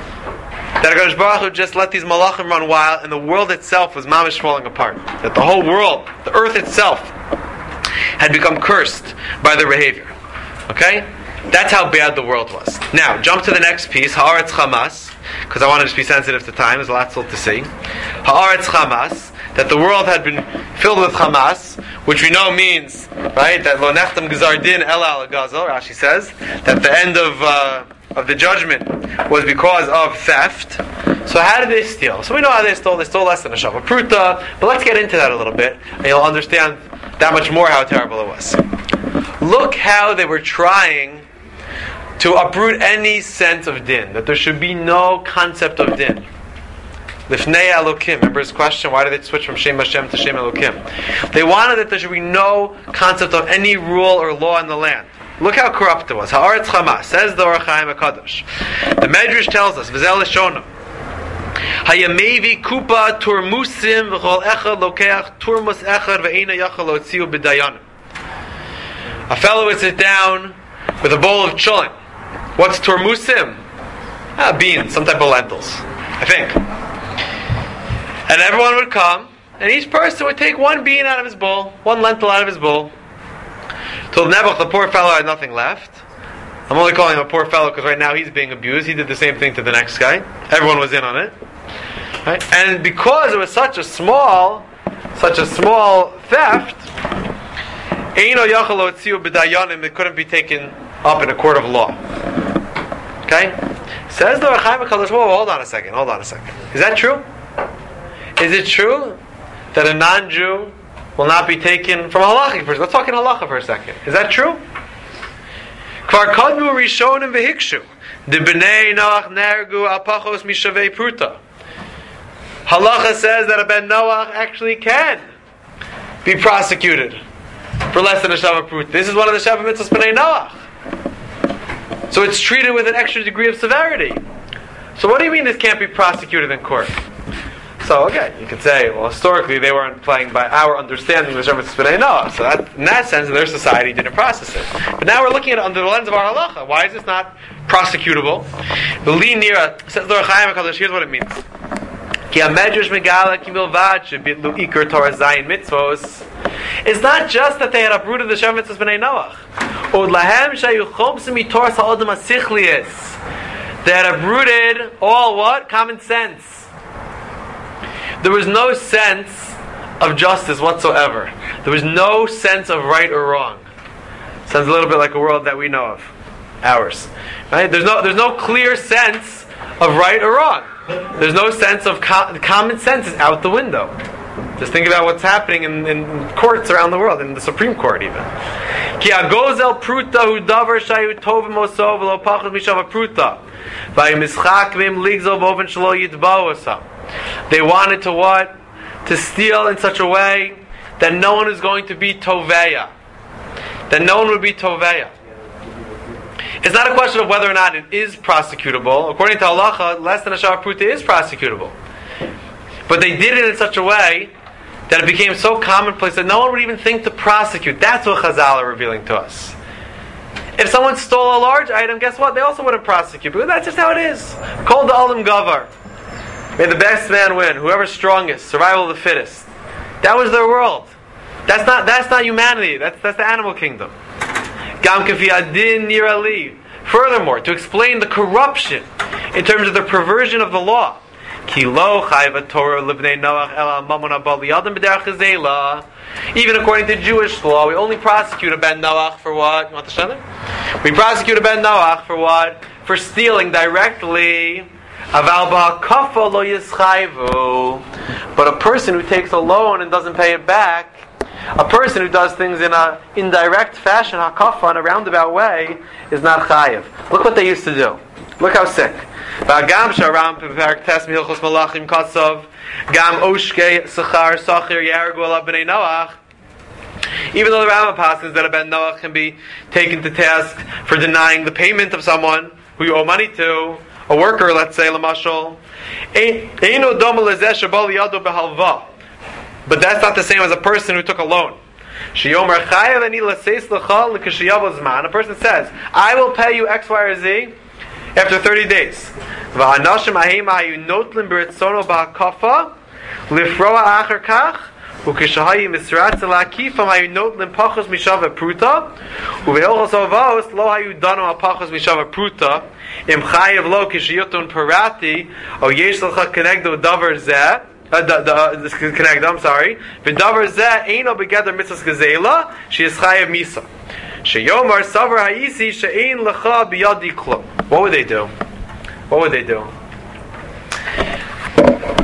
that HaKadosh Baruch Hu just let these malachim run wild, and the world itself was mamish falling apart. That the whole world, the earth itself, had become cursed by their behavior. Okay? That's how bad the world was. Now, jump to the next piece, Haaretz Chamas, because I want to just be sensitive to time, there's a lot still to see. Haaretz Chamas, that the world had been filled with Chamas, which we know means, right, that Lo Nechtam Gzar Din Ela Al Gazel, Rashi says, that the end of uh, of the judgment was because of theft. So how did they steal? So we know how they stole. They stole less than a shava pruta, but let's get into that a little bit, and you'll understand that much more how terrible it was. Look how they were trying to uproot any sense of din, that there should be no concept of din. Lifnei Elokim. Remember his question? Why did they switch from Shem Hashem to Shem Elokim? They wanted that there should be no concept of any rule or law in the land. Look how corrupt it was. Ha'aretz Chama, says the Or Chaim HaKadosh. The Medrash tells us, V'zel Leshonah, Hayamevi kupa turmusim v'chol echad lokeach turmus echad ve'ena yachal otziu b'dayanim. A fellow would sit down with a bowl of cholent. What's turmusim? Ah, beans, some type of lentils, I think. And everyone would come, and each person would take one bean out of his bowl, one lentil out of his bowl. Till Nebuch, the poor fellow, had nothing left. I'm only calling him a poor fellow because right now he's being abused. He did the same thing to the next guy. Everyone was in on it. Right? And because it was such a small, such a small theft, Eino Yachalo Etziu B'dayanim, it couldn't be taken up in a court of law. Okay? Says the Or Chaim HaKadosh, whoa, hold on a second, hold on a second. Is that true? Is it true that a non-Jew will not be taken from a halachic person? Let's talk in halacha for a second. Is that true? Kvar kadmu rishonim v'hikshu de b'nei Noach nergu al pachos mishavei pruta. Halacha says that a ben Noach actually can be prosecuted for less than a shava pruta. This is one of the shava mitzvahs b'nei Noach. So it's treated with an extra degree of severity. So what do you mean this can't be prosecuted in court? So again, you could say, well, historically they weren't playing by our understanding of the Shem B'nai Noach. So that, in that sense, their society didn't process it. But now we're looking at it under the lens of our halacha. Why is this not prosecutable? The Li Nira says the Or Chaim HaKadosh. Here's what it means. Ki hamedrash megala ki milvad shebitlu ikar Torah zayin mitzvos. It's not just that they had uprooted the Shem B'nai Noach. Od lahem shayu chomsim mitorah ha'odam hasichlius. They had uprooted all what? Common sense. There was no sense of justice whatsoever. There was no sense of right or wrong. Sounds a little bit like a world that we know of, ours. Right? There's no, there's no clear sense of right or wrong. There's no sense of com- common sense is out the window. Just think about what's happening in, in courts around the world, in the Supreme Court even. Ki agozel pruta hu davar shayu tovim osov v'lo pachot mishava pruta v'ayimischak v'im ligzol v'oven shelo yitbao osam. They wanted to what? To steal in such a way that no one is going to be toveya. That no one would be toveya. It's not a question of whether or not it is prosecutable. According to halacha, less than a shava pruta is prosecutable. But they did it in such a way that it became so commonplace that no one would even think to prosecute. That's what Chazal are revealing to us. If someone stole a large item, guess what? They also wouldn't prosecute, because that's just how it is. Kol da'olam gavar. May the best man win. Whoever's strongest. Survival of the fittest. That was their world. That's not that's not humanity. That's that's the animal kingdom. Gam kafi adin nirali. Furthermore, to explain the corruption in terms of the perversion of the law. Ki lo chayva Torah libnei Noach ela mamona bal yadam b'derech hazela. Even according to Jewish law, we only prosecute a ben Noach for what? You want the shana? We prosecute a ben Noach for what? For stealing directly. But a person who takes a loan and doesn't pay it back, a person who does things in an indirect fashion, hakafa, in a roundabout way, is not chayiv. Look what they used to do. Look how sick. Even though the Rambam passes that a ben Noach can be taken to task for denying the payment of someone who you owe money to, a worker, let's say, lamashal, but that's not the same as a person who took a loan. A person says, I will pay you X, Y, or Z after thirty days. וכשהי מסרץ להקיפם היו נוטלים פחוס משווה פרוטה ובהלכות סובאוס לא היו דנו על פחוס משווה פרוטה אם חייב לו כשיותון פרטי או יש לך כנגדו דבר זה כנגדו, I'm sorry ודבר זה אינו בגדר מצווה גזלה שיש חייב מיסה שיומר סבר האיסי שאין לך בידי כלום. What would they do? What would they do?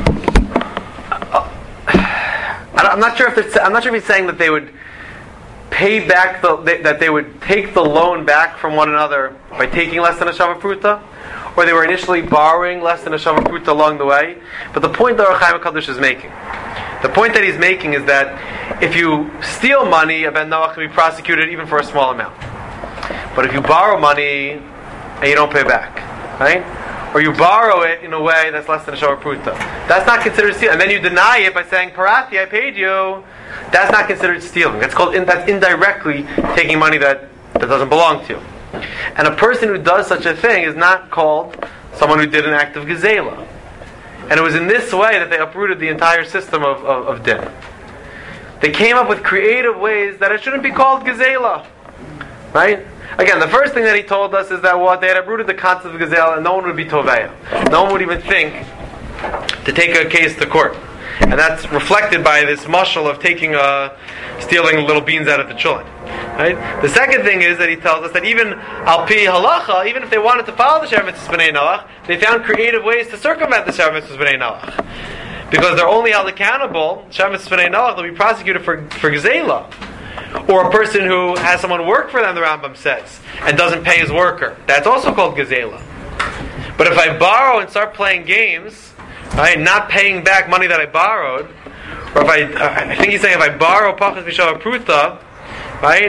I'm not sure if it's, I'm not sure if he's saying that they would pay back the they, that they would take the loan back from one another by taking less than a shava pruta, or they were initially borrowing less than a shava pruta along the way. But the point that Ohr HaChaim HaKadosh is making, the point that he's making is that if you steal money, a ben Noach can be prosecuted even for a small amount. But if you borrow money and you don't pay back, right? Or you borrow it in a way that's less than a shava pruta, that's not considered stealing. And then you deny it by saying, Parati, I paid you. That's not considered stealing. That's called in, that's indirectly taking money that, that doesn't belong to you. And a person who does such a thing is not called someone who did an act of gezela. And it was in this way that they uprooted the entire system of, of, of din. They came up with creative ways that it shouldn't be called gezela. Right? Again, the first thing that he told us is that what they had uprooted the concept of gezela, and no one would be toveya. No one would even think to take a case to court. And that's reflected by this mashal of taking, uh, stealing little beans out of the chulin. Right? The second thing is that he tells us that even al pi halacha, even if they wanted to follow the Sheva Mitzvahs B'nai Noach, they found creative ways to circumvent the Sheva Mitzvahs B'nai Noach. Because they're only held accountable, Sheva Mitzvahs B'nai Noach, they'll be prosecuted for, for gezela. Or a person who has someone work for them, the Rambam says, and doesn't pay his worker. That's also called gezela. But if I borrow and start playing games, right, not paying back money that I borrowed, or if I, uh, I think he's saying if I borrow pachas mishava pruta, right?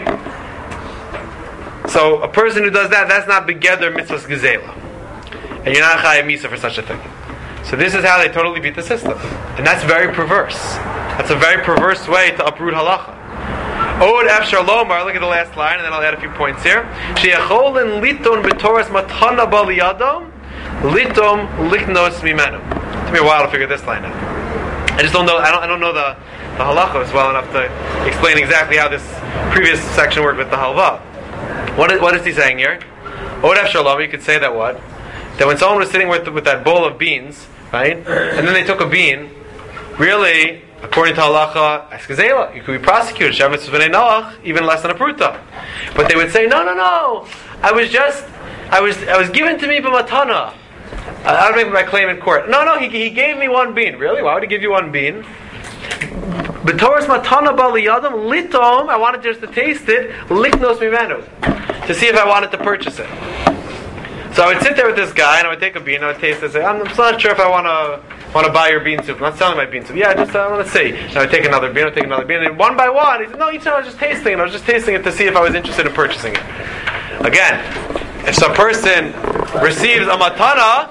So a person who does that, that's not begeder mitzvahs gezela, and you're not chayav misa for such a thing. So this is how they totally beat the system, and that's very perverse. That's a very perverse way to uproot halacha. Od afshar lomar. Look at the last line, and then I'll add a few points here. She'acholin liton b'toras matana baliyadom litom liknos mimenu. It took me a while to figure this line out. I just don't know. I don't. I don't know the the halachos well enough to explain exactly how this previous section worked with the halva. What is, what is he saying here? Od afshar lomar. You could say that what? That when someone was sitting with with that bowl of beans, right, and then they took a bean, really. According to halacha, eskazela, you could be prosecuted. Sheva Mitzvahs B'nai Noach, even less than a pruta. But they would say, no, no, no. I was just, I was, I was given to me by matana. I would make my claim in court. No, no, he, he gave me one bean. Really? Why would he give you one bean? B'toras matana baliyadam litom. I wanted just to taste it. Liknos mimenu, to see if I wanted to purchase it. So I would sit there with this guy, and I would take a bean, and I would taste it, and say, I'm, I'm not sure if I want to. want to buy your bean soup. I'm not selling my bean soup. Yeah, just uh, let's see. And I would take another bean, I would take another bean, and one by one, he said, no, each time I was just tasting it. I was just tasting it to see if I was interested in purchasing it. Again, if some person receives a matana,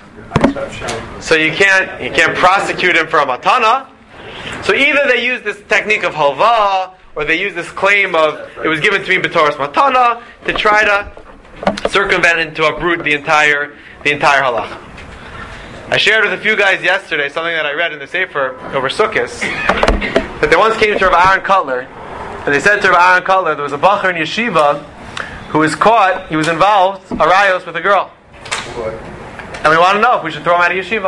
so you can't you can't prosecute him for a matana. So either they use this technique of halva, or they use this claim of it was given to me b'toras matana to try to circumvent and to uproot the entire the entire halacha. I shared with a few guys yesterday something that I read in the Sefer over Sukkos, that they once came to Rav Aaron Cutler, and they said to Rav Aaron Cutler, there was a bacher in yeshiva who was caught, he was involved, arayos with a girl. And we want to know if we should throw him out of yeshiva.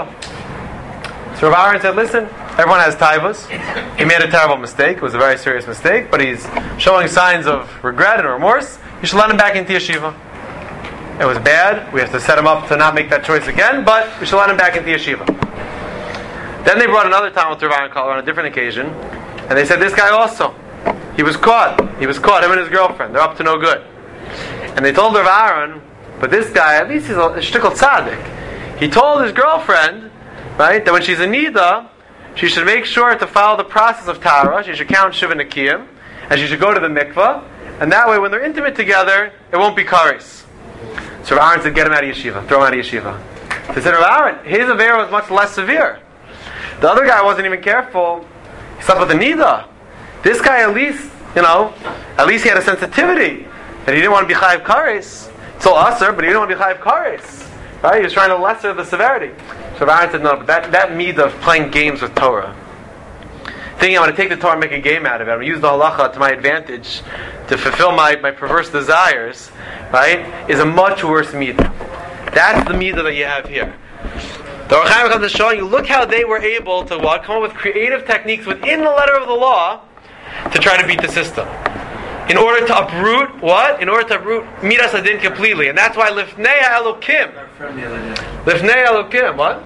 So Rav Aaron said, listen, everyone has taivas. He made a terrible mistake, it was a very serious mistake, but he's showing signs of regret and remorse. You should let him back into yeshiva. It was bad. We have to set him up to not make that choice again, but we should let him back into yeshiva. Then they brought another Talmud to Rav Aaron Cutler on a different occasion, and they said, this guy also, he was caught. He was caught, him and his girlfriend. They're up to no good. And they told Rav Aaron, but this guy, at least he's a, a shtickle tzaddik. He told his girlfriend, right, that when she's in nida, she should make sure to follow the process of Tara. She should count Shiva Nekiyim, and she should go to the mikvah, and that way when they're intimate together, it won't be kares. So Rav Aaron said, get him out of yeshiva. Throw him out of yeshiva. They said, Rav Aaron, his avera was much less severe. The other guy wasn't even careful. He slept with the nida. This guy at least, you know, at least he had a sensitivity that he didn't want to be chayiv kares. It's all usher, but he didn't want to be chayiv kares. Right? He was trying to lesser the severity. So Rav Aaron said, no, but that, that midah of playing games with Torah, thinking I'm going to take the Torah and make a game out of it, I'm going to use the halacha to my advantage to fulfill my, my perverse desires, right, is a much worse midah. That's the midah that you have here. The Ohr HaChaim comes to showing you, look how they were able to what? Come up with creative techniques within the letter of the law to try to beat the system. In order to uproot what? In order to uproot midas adin completely. And that's why Lifnei Elokim. Lifnei Elokim, what?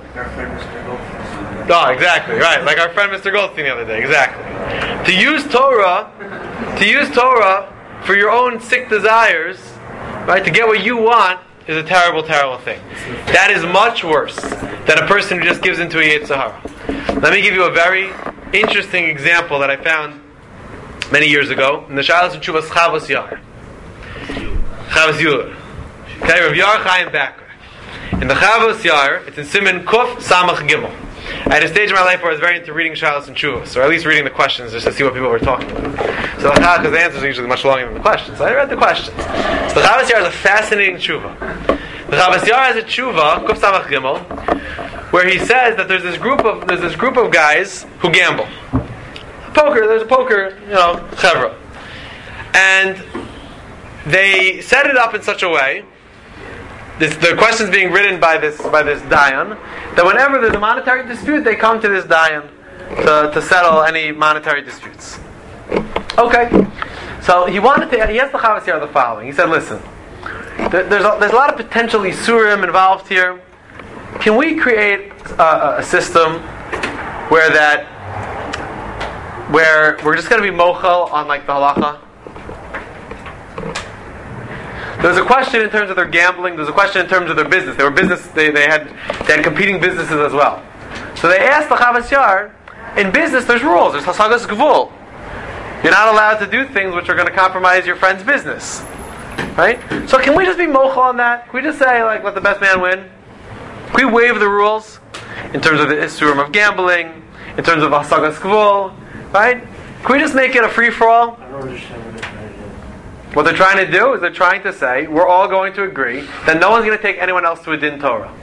Oh, exactly, right. Like our friend Mister Goldstein the other day, exactly. To use Torah, to use Torah for your own sick desires, right, to get what you want, is a terrible, terrible thing. That is much worse than a person who just gives into a Yetzer Hara. Let me give you a very interesting example that I found many years ago in the Shalos and Tshuvas Chavos Yair. Chavos Yair. Okay, Rav Yair Chaim Becker. In the Chavos Yair, it's in Siman Kuf Samach Gimel. I had a stage in my life where I was very into reading Shalos and Tshuvos, or at least reading the questions just to see what people were talking about. So the Chavos, the answers are usually much longer than the questions. So I read the questions. So the Chavos Yair is a fascinating tshuva. The Chavos Yair has a tshuva, Kuf Samach Gimel, where he says that there's this group of there's this group of guys who gamble. Poker, there's a poker, you know, chevra. And they set it up in such a way, this, the question's being written by this by this dayan, that whenever there's a monetary dispute, they come to this dayan to, to settle any monetary disputes. Okay. So he wanted to, he asked the Chavos Yair the following. He said, listen, there, there's, a, there's a lot of potential isurim involved here. Can we create a, a system where that where we're just going to be mochel on like the halacha? There's a question in terms of their gambling. There's a question in terms of their business. They were business. They, they had they had competing businesses as well. So they asked the Chavos Yair, in business there's rules. There's hasagas gvul. You're not allowed to do things which are going to compromise your friend's business, right? So can we just be mochel on that? Can we just say like let the best man win? Can we waive the rules in terms of the isurim of gambling, in terms of hasagas gvul, right? Can we just make it a free for all? I don't understand what they're trying to do. What they're trying to do is they're trying to say we're all going to agree that no one's going to take anyone else to a din Torah,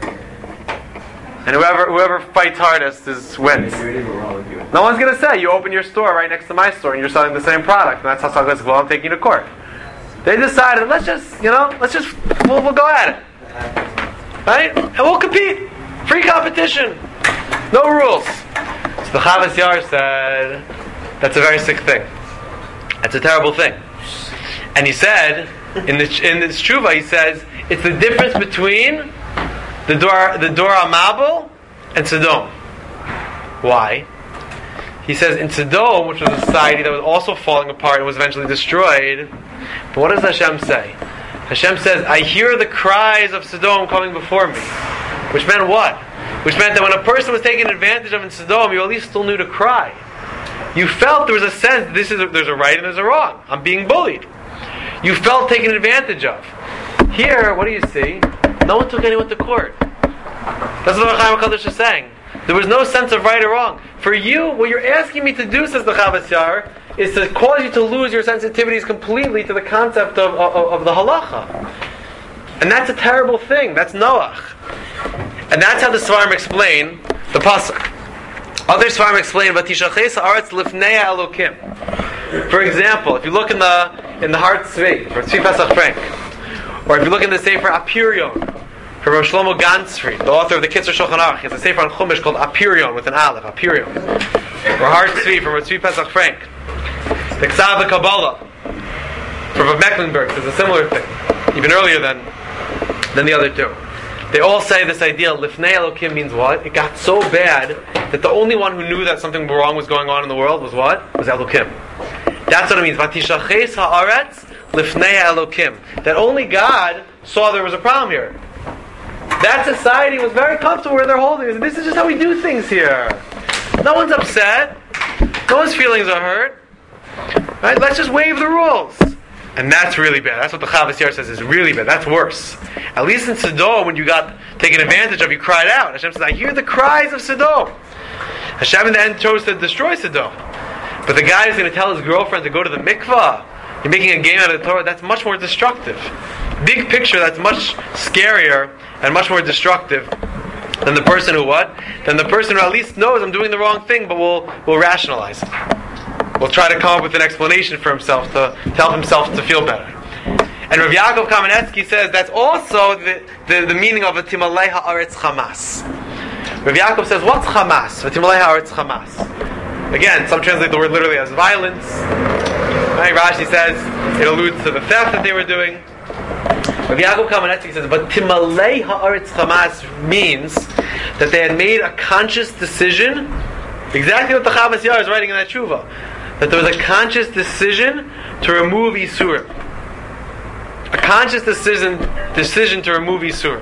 and whoever whoever fights hardest is wins. No one's going to say you open your store right next to my store and you're selling the same product, and that's how Sagas go. I'm taking you to court. They decided let's just you know let's just we'll, we'll go at it, right? And we'll compete, free competition, no rules. So the Chavos Yair said that's a very sick thing. That's a terrible thing. And he said, in this in this tshuva, he says it's the difference between the Dor the Dor HaMabul and Sodom. Why? He says in Sodom, which was a society that was also falling apart and was eventually destroyed. But what does Hashem say? Hashem says, "I hear the cries of Sodom coming before me," which meant what? Which meant that when a person was taken advantage of in Sodom, you at least still knew to cry. You felt there was a sense that this is a, there's a right and there's a wrong. I'm being bullied. You felt taken advantage of. Here, what do you see? No one took anyone to court. That's what the Chaim HaKadosh is saying. There was no sense of right or wrong. For you, what you're asking me to do, says the Chavos Yair, is to cause you to lose your sensitivities completely to the concept of, of, of the halacha. And that's a terrible thing. That's Noach. And that's how the Svarim explain the pasuk. Other Svarim explain, "Vatishaches haaretz lifnei Elokim." For example, if you look in the in the Har Tzvi, or Tzvi Pesach Frank, or if you look in the Sefer Apirion, from Rosh Shlomo Ganzfried, the author of the Kitzur Shulchan Aruch, he has a Sefer on Chumash called Apirion with an Aleph, Apirion, or Har Tzvi from Tzvi Pesach Frank, the Ksav the Kabbalah from Rav Mecklenburg says a similar thing, even earlier than than the other two. They all say this idea, Lifnei Elokim, means what? It got so bad that the only one who knew that something wrong was going on in the world was what? Was Elokim. That's what it means. Vatishaches haaretz lifnei Elokim. That only God saw there was a problem here. That society was very comfortable where they're holding it. This is just how we do things here. No one's upset. No one's feelings are hurt. Right? Let's just waive the rules. And that's really bad. That's what the Chavos Yair says is really bad. That's worse. At least in Sodom, when you got taken advantage of, you cried out. Hashem says, I hear the cries of Sodom. Hashem in the end chose to destroy Sodom. But the guy who's going to tell his girlfriend to go to the mikvah, you're making a game out of the Torah, that's much more destructive. Big picture, that's much scarier and much more destructive than the person who what? Than the person who at least knows I'm doing the wrong thing, but will will rationalize it. Will try to come up with an explanation for himself to, to help himself to feel better. And Rav Yaakov Kamenetsky says that's also the, the, the meaning of V'timalei haaretz chamas. Rav Yaakov says, what's chamas? V'timalei haaretz chamas. Again, some translate the word literally as violence. Right? Rashi says it alludes to the theft that they were doing. Rav Yaakov Kamenetsky says, but Timalei haaretz chamas means that they had made a conscious decision, exactly what the Chavos Yair is writing in that tshuva. that there was a conscious decision to remove Isurim. A conscious decision decision to remove Isurim.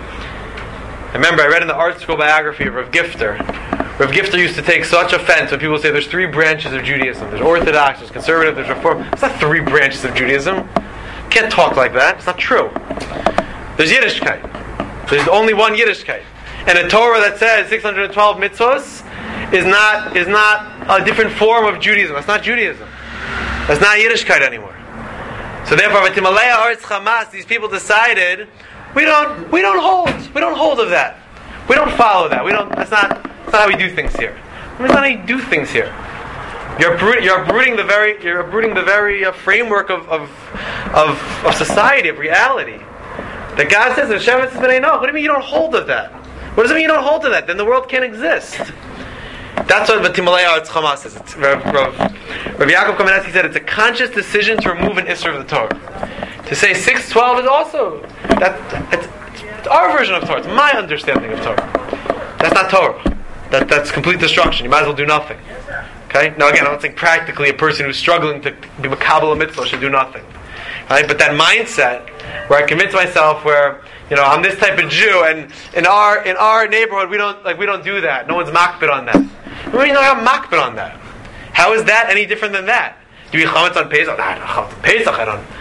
I remember I read in the art school biography of Rav Gifter. Rav Gifter used to take such offense when people say there's three branches of Judaism. There's Orthodox, there's Conservative, there's Reform. It's not three branches of Judaism. You can't talk like that. It's not true. There's Yiddishkeit. There's only one Yiddishkeit. And a Torah that says six hundred twelve mitzvos is not is not a different form of Judaism. That's not Judaism. That's not Yiddishkeit anymore. So therefore, with Timalea Aretz Chamas, these people decided we don't we don't hold we don't hold of that. We don't follow that. We don't. That's not that's not how we do things here. That's not how you do things here. You're uprooting, you're uprooting the very you're uprooting the very uh, framework of of, of of society, of reality. That God says, "Hashem says, B'nai Noach." What do you mean you don't hold of that? What does it mean you don't hold of that? Then the world can't exist. That's what V'timalei Aretz Chamas is. It's, Rav, Rav, Rav Yaakov Kamenetsky said it's a conscious decision to remove an Isser of the Torah. To say six twelve is also that it's, it's our version of Torah. It's my understanding of Torah. That's not Torah. That that's complete destruction. You might as well do nothing. Okay. Now again, I don't think practically a person who's struggling to be Makabel a mitzvah should do nothing. Right? But that mindset where I convince myself where you know I'm this type of Jew, and in our in our neighborhood we don't like we don't do that. No one's makbid on that. What do you know how makbid on that? How is that any different than that? Do you eat chametz on Pesach? Nah, no, chametz on Pesach I don't.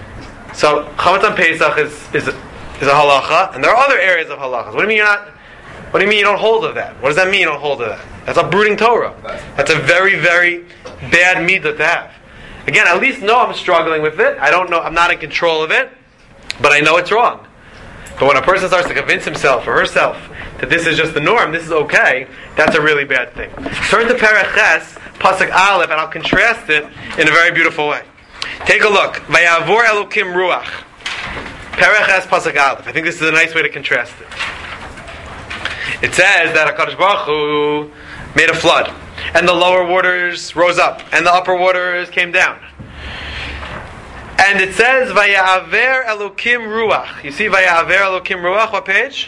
So chametz on Pesach is is a, is a halacha, and there are other areas of halachas. What do you mean you're not? What do you mean you don't hold of that? What does that mean you don't hold of that? That's uprooting Torah. That's a very very bad midah to have. Again, at least know I'm struggling with it. I don't know. I'm not in control of it, but I know it's wrong. But when a person starts to convince himself or herself that this is just the norm, this is okay, that's a really bad thing. Turn to Perek Ches, Pasuk Aleph, and I'll contrast it in a very beautiful way. Take a look. Vayavor Elokim Ruach. Perek Ches, Pasuk Aleph. I think this is a nice way to contrast it. It says that HaKadosh Baruch Hu made a flood, and the lower waters rose up, and the upper waters came down. And it says, Vaya'aver Elokim Ruach. You see Vaya'aver Elokim Ruach, what page?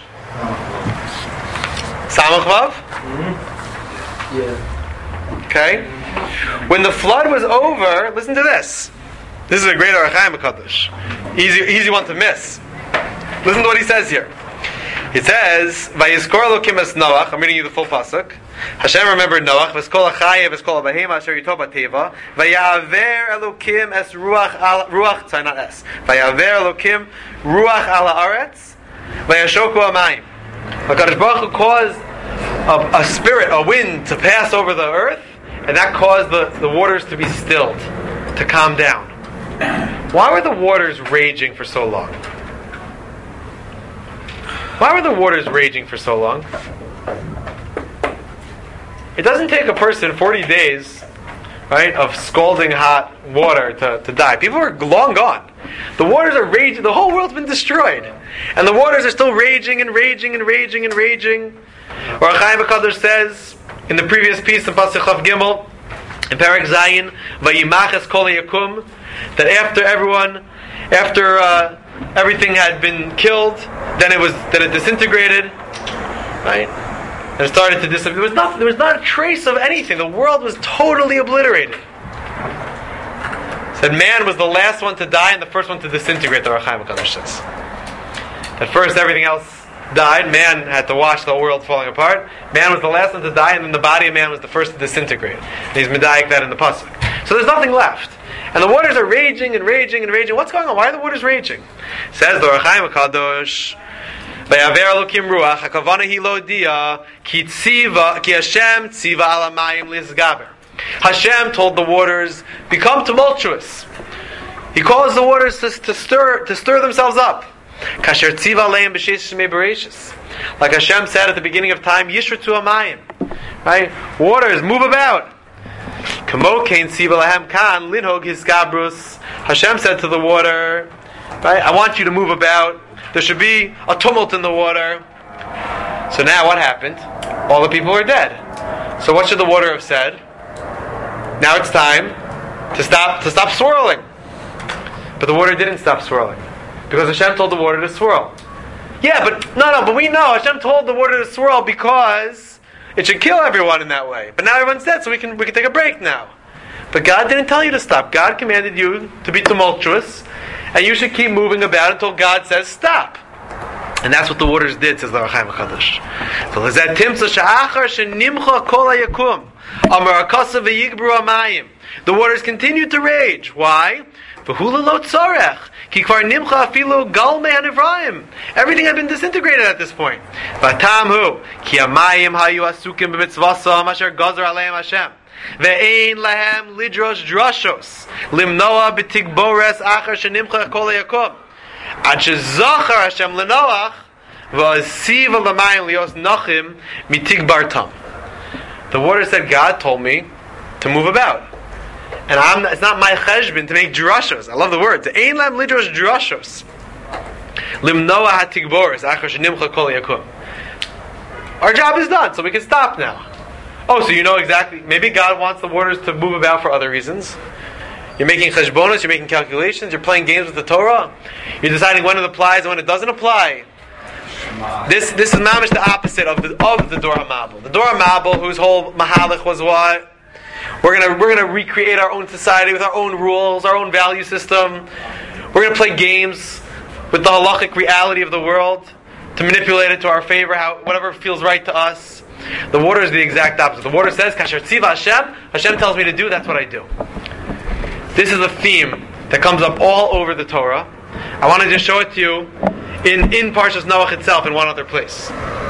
Samach Vav? Mm-hmm. Yeah. Okay. When the flood was over, listen to this. This is a great Orach Chaim HaKadosh. Easy, easy one to miss. Listen to what he says here. It says, Vayizkor Elokim es Noach. I'm reading you the full pasuk. Hashem remembered Noach. V'skol ha'chayeh, v'skol ha'bahema, asher yitov b'teva. Vaya'aver Elokim es ruach al ruach. Sorry, not es. Vaya'aver Elokim ruach al haaretz. Vayashoku hamayim. HaKadosh Baruch Hu caused a, a spirit, a wind, to pass over the earth, and that caused the, the waters to be stilled, to calm down. Why were the waters raging for so long? Why were the waters raging for so long? It doesn't take a person forty days, right, of scalding hot water to, to die. People are long gone. The waters are raging. The whole world's been destroyed. And the waters are still raging and raging and raging and raging. Or Chaim HaKadosh says, in the previous piece in Pasuk Chav Gimel, in Perek Zayin, Vayimach es kol yakum, that after everyone, after uh, everything had been killed, then it was then it disintegrated, right? And it started to disappear. There was not there was not a trace of anything. The world was totally obliterated. Said man was the last one to die and the first one to disintegrate. The Orach Chaim HaKadosh says. At first, everything else died. Man had to watch the world falling apart. Man was the last one to die, and then the body of man was the first to disintegrate. And he's medayik that in the pasuk. So there's nothing left. And the waters are raging and raging and raging. What's going on? Why are the waters raging? Says the Orach Chaim HaKadosh, Vaya'aver Elokim Ruach, HaKavana hi lo dia, ki tziva, ki Hashem tziva ala mayim lizgaber. Hashem told the waters, become tumultuous. He caused the waters to, to stir to stir themselves up. Kasher tziva aleim b'sheish shmei bereshis. Like Hashem said at the beginning of time, yishratu hamayim. Right? Waters, move about. Kamo kain tziva lahem kan linhog hisgabrus. Hashem said to the water, right? I want you to move about. There should be a tumult in the water. So now what happened? All the people are dead. So what should the water have said? Now it's time to stop to stop swirling. But the water didn't stop swirling. Because Hashem told the water to swirl. Yeah, but no, no, but we know Hashem told the water to swirl because it should kill everyone in that way. But now everyone's dead, so we can we can take a break now. But God didn't tell you to stop. God commanded you to be tumultuous, and you should keep moving about until God says stop. And that's what the waters did, says the Ohr HaChaim HaKadosh. So Lezet Timtza Sha'achar Shenimcha Kol HaYakum Amar HaKosav V'Yigberu HaMayim. The waters continued to rage. Why? V'hula lo tzorech Ki kvar nimcha afilu gal me'an Ephraim. Everything had been disintegrated at this point. V'tam hu Ki hamayim hayu asukim b'mitzvasam asher gazer aleim Hashem. Ve'ein lahem lidrosh drashos limnoah b'tigbores achar shenimcha kol HaYakum. Ad shezachar Hashem lenoach v'asiva l'mayim lios nachim mitigbar tam. The water said, God told me to move about. And I'm, it's not my cheshbon to make drashos. I love the words. Ein lam lidrosh drashos. Limnoah hatigboris achar shenimcha kol HaYakum. Our job is done, so we can stop now. Oh, so you know exactly. Maybe God wants the waters to move about for other reasons. You're making cheshbonos, you're making calculations, you're playing games with the Torah. You're deciding when it applies and when it doesn't apply. This this is mamish the opposite of the of the Dor HaMabul. The Dor HaMabul, whose whole mahalach was what? We're gonna we're gonna recreate our own society with our own rules, our own value system. We're gonna play games with the halachic reality of the world to manipulate it to our favor, how whatever feels right to us. The water is the exact opposite. The water says, Kasher tziva Hashem, Hashem tells me to do, that's what I do. This is a theme that comes up all over the Torah. I want to just show it to you in, in Parshas Noach itself in one other place.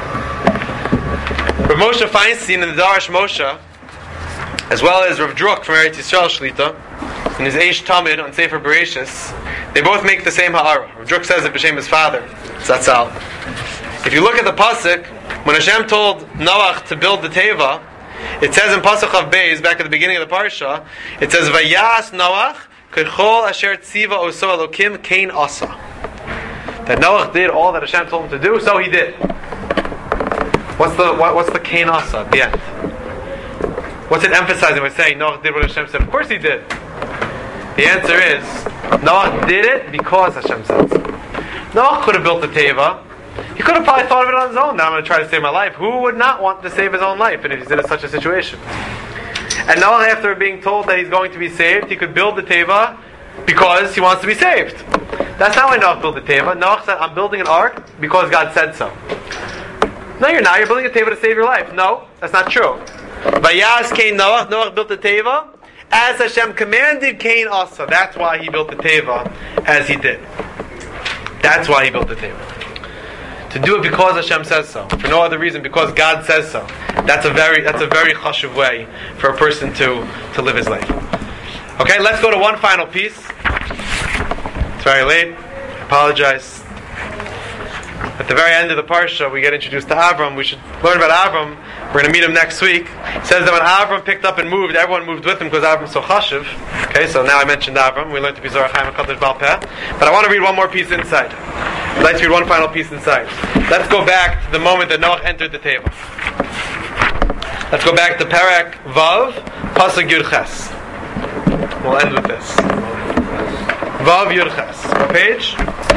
Rav Moshe Feinstein in the Darash Moshe, as well as Rav Druk from Eretz Yisrael Shlita, in his Eish Tamid on Sefer Bereshis, they both make the same ha'ara. Rav Druk says it b'shem his father, Zatzal. If you look at the pasuk, when Hashem told Noach to build the Teva, it says in Pasuk Chav Beis, back at the beginning of the parsha, it says Vayas Noach kechol asher tziva oso Elokim kein asa. That Noach did all that Hashem told him to do, so he did. What's the what, what's the kein asa at the end? What's it emphasizing by saying Noach did what Hashem said? Of course he did. The answer is Noach did it because Hashem said so. Noach could have built the Teva. He could have probably thought of it on his own. Now I'm going to try to save my life. Who would not want to save his own life if he's in such a situation? And now, after being told that he's going to be saved, he could build the Teva because he wants to be saved. That's not why Noach built the Teva. Noach said, I'm building an ark because God said so. No, you're not. You're building a Teva to save your life. No, that's not true. Vayas Cain Noach. Noach built the Teva as Hashem commanded Cain also. That's why he built the Teva as he did. That's why he built the Teva. To do it because Hashem says so, for no other reason, because God says so. That's a very that's a very chashuv way for a person to, to live his life. Okay, let's go to one final piece. It's very late. I apologize. At the very end of the parsha, we get introduced to Avram. We should learn about Avram. We're going to meet him next week. It says that when Avram picked up and moved, everyone moved with him because Avram's so chashuv. Okay, so now I mentioned Avram. We learned to be Zohar Chaim HaKadosh Baal Peh. But I want to read one more piece inside. I'd like to read one final piece inside. Let's go back to the moment that Noach entered the Teva. Let's go back to Perek Vav, Pasuk Yud Ches. We'll end with this. Vav Yud Ches. What page?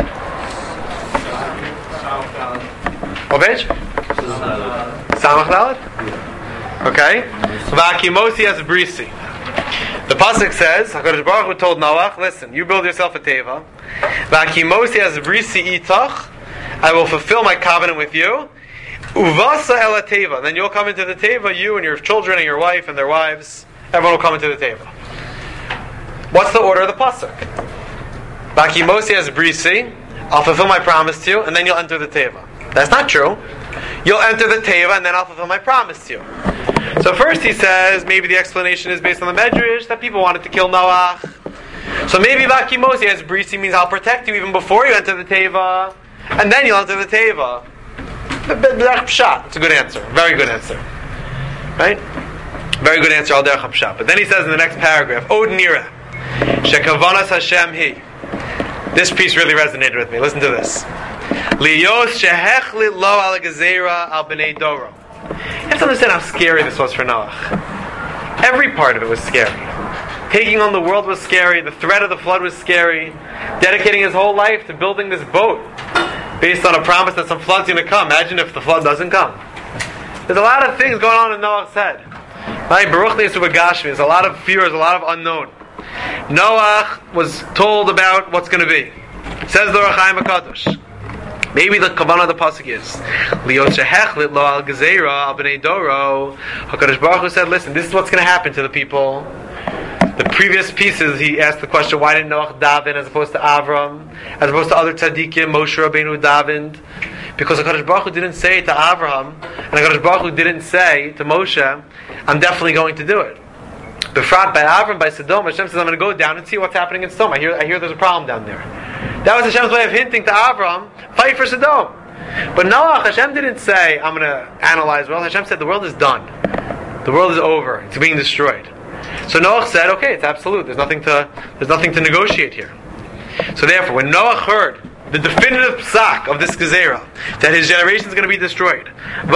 What page? Samach Dalet? Okay. V'akimosi as brisi. The pasuk says, HaKadosh Baruch Hu told Noach, listen, you build yourself a Teva. V'akimosi as brisi itach. I will fulfill my covenant with you. Uvasa el Teva. Then you'll come into the Teva, you and your children and your wife and their wives. Everyone will come into the Teva. What's the order of the pasuk? V'akimosi as brisi. I'll fulfill my promise to you, and then you'll enter the Teva. That's not true. You'll enter the Teva, and then I'll fulfill my promise to you. So first he says, maybe the explanation is based on the Medrash, that people wanted to kill Noach. So maybe Vakimosi as Brisi means I'll protect you even before you enter the Teva, and then you'll enter the Teva. It's a good answer. Very good answer. Right? Very good answer, al derech hapshat. But then he says in the next paragraph, Od nira, shekavanas Hashem hi. This piece really resonated with me. Listen to this. Liyos shehechli lo al gezerah al b'nei doro. You have to understand how scary this was for Noach. Every part of it was scary. Taking on the world was scary. The threat of the flood was scary. Dedicating his whole life to building this boat based on a promise that some flood's going to come. Imagine if the flood doesn't come. There's a lot of things going on in Noach's head. Right? Baruch Ne'esu B'Gashmi. There's a lot of fear, there's a lot of unknown. Noach was told about what's going to be. Says the Ohr HaChaim HaKadosh. Maybe the kavanah of the pasuk is Liot shehechlit lo al gezeira al bnei doro. HaKadosh Baruch Hu said, listen, this is what's going to happen to the people. The previous pieces, he asked the question, why didn't Noach daven as opposed to Avram, as opposed to other tzaddikim, Moshe Rabbeinu davened? Because HaKadosh Baruch Hu didn't say to Avraham, and HaKadosh Baruch Hu didn't say to Moshe, I'm definitely going to do it. Befrat by Avram, by Sodom, Hashem says, I'm going to go down and see what's happening in Sodom. I hear, I hear there's a problem down there. That was Hashem's way of hinting to Avram, fight for Sodom. But Noach, Hashem didn't say, I'm going to analyze the world. Hashem said, the world is done. The world is over. It's being destroyed. So Noach said, okay, it's absolute. There's nothing to, there's nothing to negotiate here. So therefore, when Noach heard the definitive psak of this gezerah, that his generation is going to be destroyed,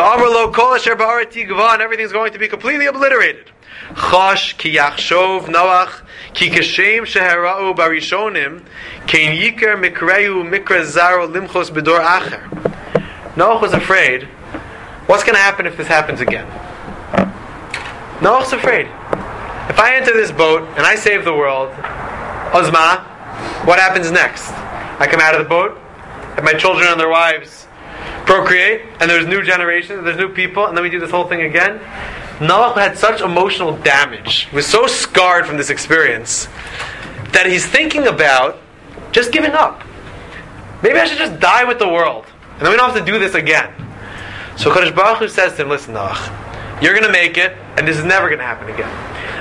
and everything's going to be completely obliterated. Chosh ki yachshov Noach ki kashem sheherau barishonim kein yiker mikreu mikra zaro limchos bedor acher. Noach was afraid. What's going to happen if this happens again? Noach's afraid. If I enter this boat and I save the world, Ozma, what happens next? I come out of the boat, and my children and their wives procreate, and there's new generations, there's new people, and then we do this whole thing again. Noach had such emotional damage, he was so scarred from this experience, that he's thinking about just giving up. Maybe I should just die with the world, and then we don't have to do this again. So Kadosh Baruch Hu says to him, listen, Noach, you're going to make it, and this is never going to happen again.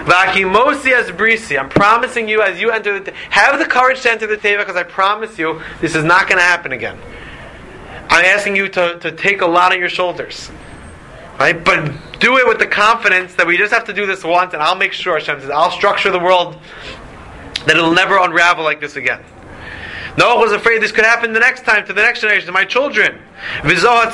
I'm promising you, as you enter the, have the courage to enter the teva, because I promise you, this is not going to happen again. I'm asking you to, to take a lot on your shoulders, right? But do it with the confidence that we just have to do this once, and I'll make sure, Hashem says, I'll structure the world that it'll never unravel like this again. Noach was afraid this could happen the next time to the next generation, to my children. This is a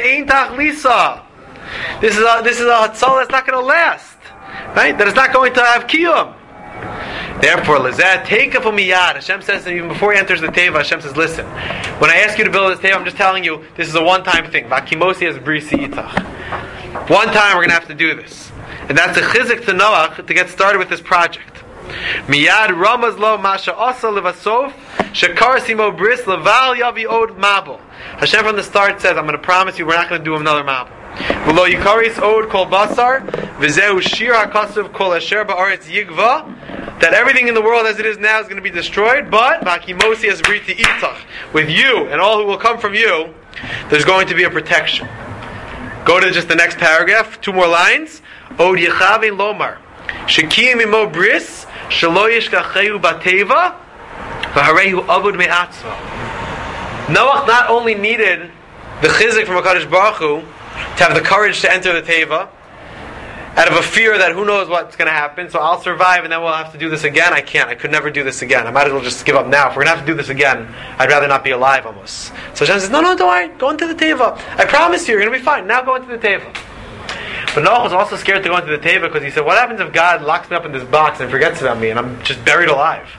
this is a hatzalah that's not going to last. Right? That is not going to have kiyum. Therefore, Lizat, take up a miyad. Hashem says, even before he enters the teva, Hashem says, listen, when I ask you to build this teva, I'm just telling you, this is a one-time thing. Vakimosi as brisi itach. One time we're going to have to do this. And that's a chizik to Noach to get started with this project. Miyad ramaz lo masha asa levasof shekar simo bris leval yavi od mabel. Hashem from the start says, I'm going to promise you we're not going to do another mabel. V'lo yikaris od kol basar v'zeu shir hakasuv kol asher ba'aretz yigva, that everything in the world as it is now is going to be destroyed, but vakimosi as briti itach, with you and all who will come from you, there's going to be a protection. Go to just the next paragraph, two more lines. Od yichavin lomar shekiyim imo bris shelo yishkachehu bateva v'harehu avud me'atzva. Noach not only needed the chizik from HaKadosh Baruch Hu to have the courage to enter the teva, out of a fear that who knows what's going to happen, so I'll survive and then we'll have to do this again. I can't. I could never do this again. I might as well just give up now. If we're going to have to do this again, I'd rather not be alive almost. So Hashem says, no, no, don't worry. Go into the teva. I promise you, you're going to be fine. Now go into the teva. But Noach was also scared to go into the teva because he said, what happens if God locks me up in this box and forgets about me and I'm just buried alive?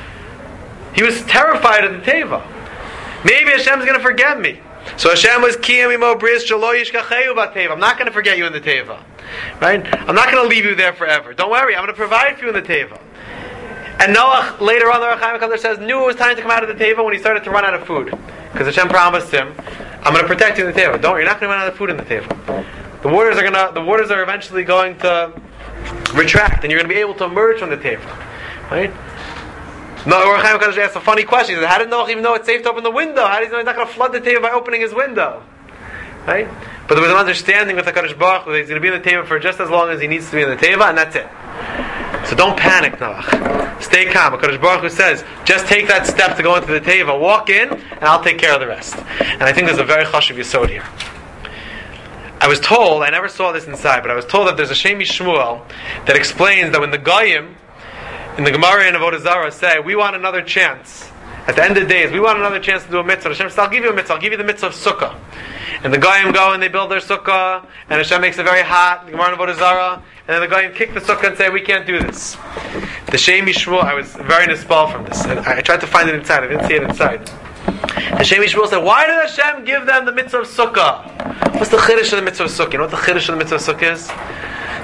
He was terrified of the teva. Maybe Hashem's going to forget me. So Hashem was kiyam imo bris shelo yishkachehu bateva. I'm not going to forget you in the teva, right? I'm not going to leave you there forever. Don't worry, I'm going to provide for you in the teva. And Noach later on, the Ohr HaChaim HaKadosh says, knew it was time to come out of the teva when he started to run out of food, because Hashem promised him, I'm going to protect you in the teva. Don't worry, you're not going to run out of food in the teva. The waters are going to, the waters are eventually going to retract, and you're going to be able to emerge from the teva, right? No, Ohr HaChaim HaKadosh asked a funny question. He said, how did Noach even know it's safe to open the window? How does he know he's not going to flood the teva by opening his window? Right? But there was an understanding with HaKadosh Baruch Hu that he's going to be in the teva for just as long as he needs to be in the teva, and that's it. So don't panic, Noach. Stay calm. HaKadosh Baruch Hu says, just take that step to go into the teva, walk in, and I'll take care of the rest. And I think there's a very chashuv yesod here. I was told, I never saw this inside, but I was told that there's a Shem Shmuel that explains that when the Goyim in the Gemara and Avodah Zarah say, we want another chance. At the end of the days, we want another chance to do a mitzvah. Hashem says, I'll give you a mitzvah. I'll give you the mitzvah of sukkah. And the Goyim go and they build their sukkah, and Hashem makes it very hot, the Gemara and Avodah Zarah, and then the Goyim kick the sukkah and say, we can't do this. The Shem Shmuel, I was very nispal from this. And I tried to find it inside. I didn't see it inside. The Shem Shmuel said, why did Hashem give them the mitzvah of sukkah? What's the chiddush of the mitzvah of sukkah? You know what the chiddush of the mitzvah of sukkah is?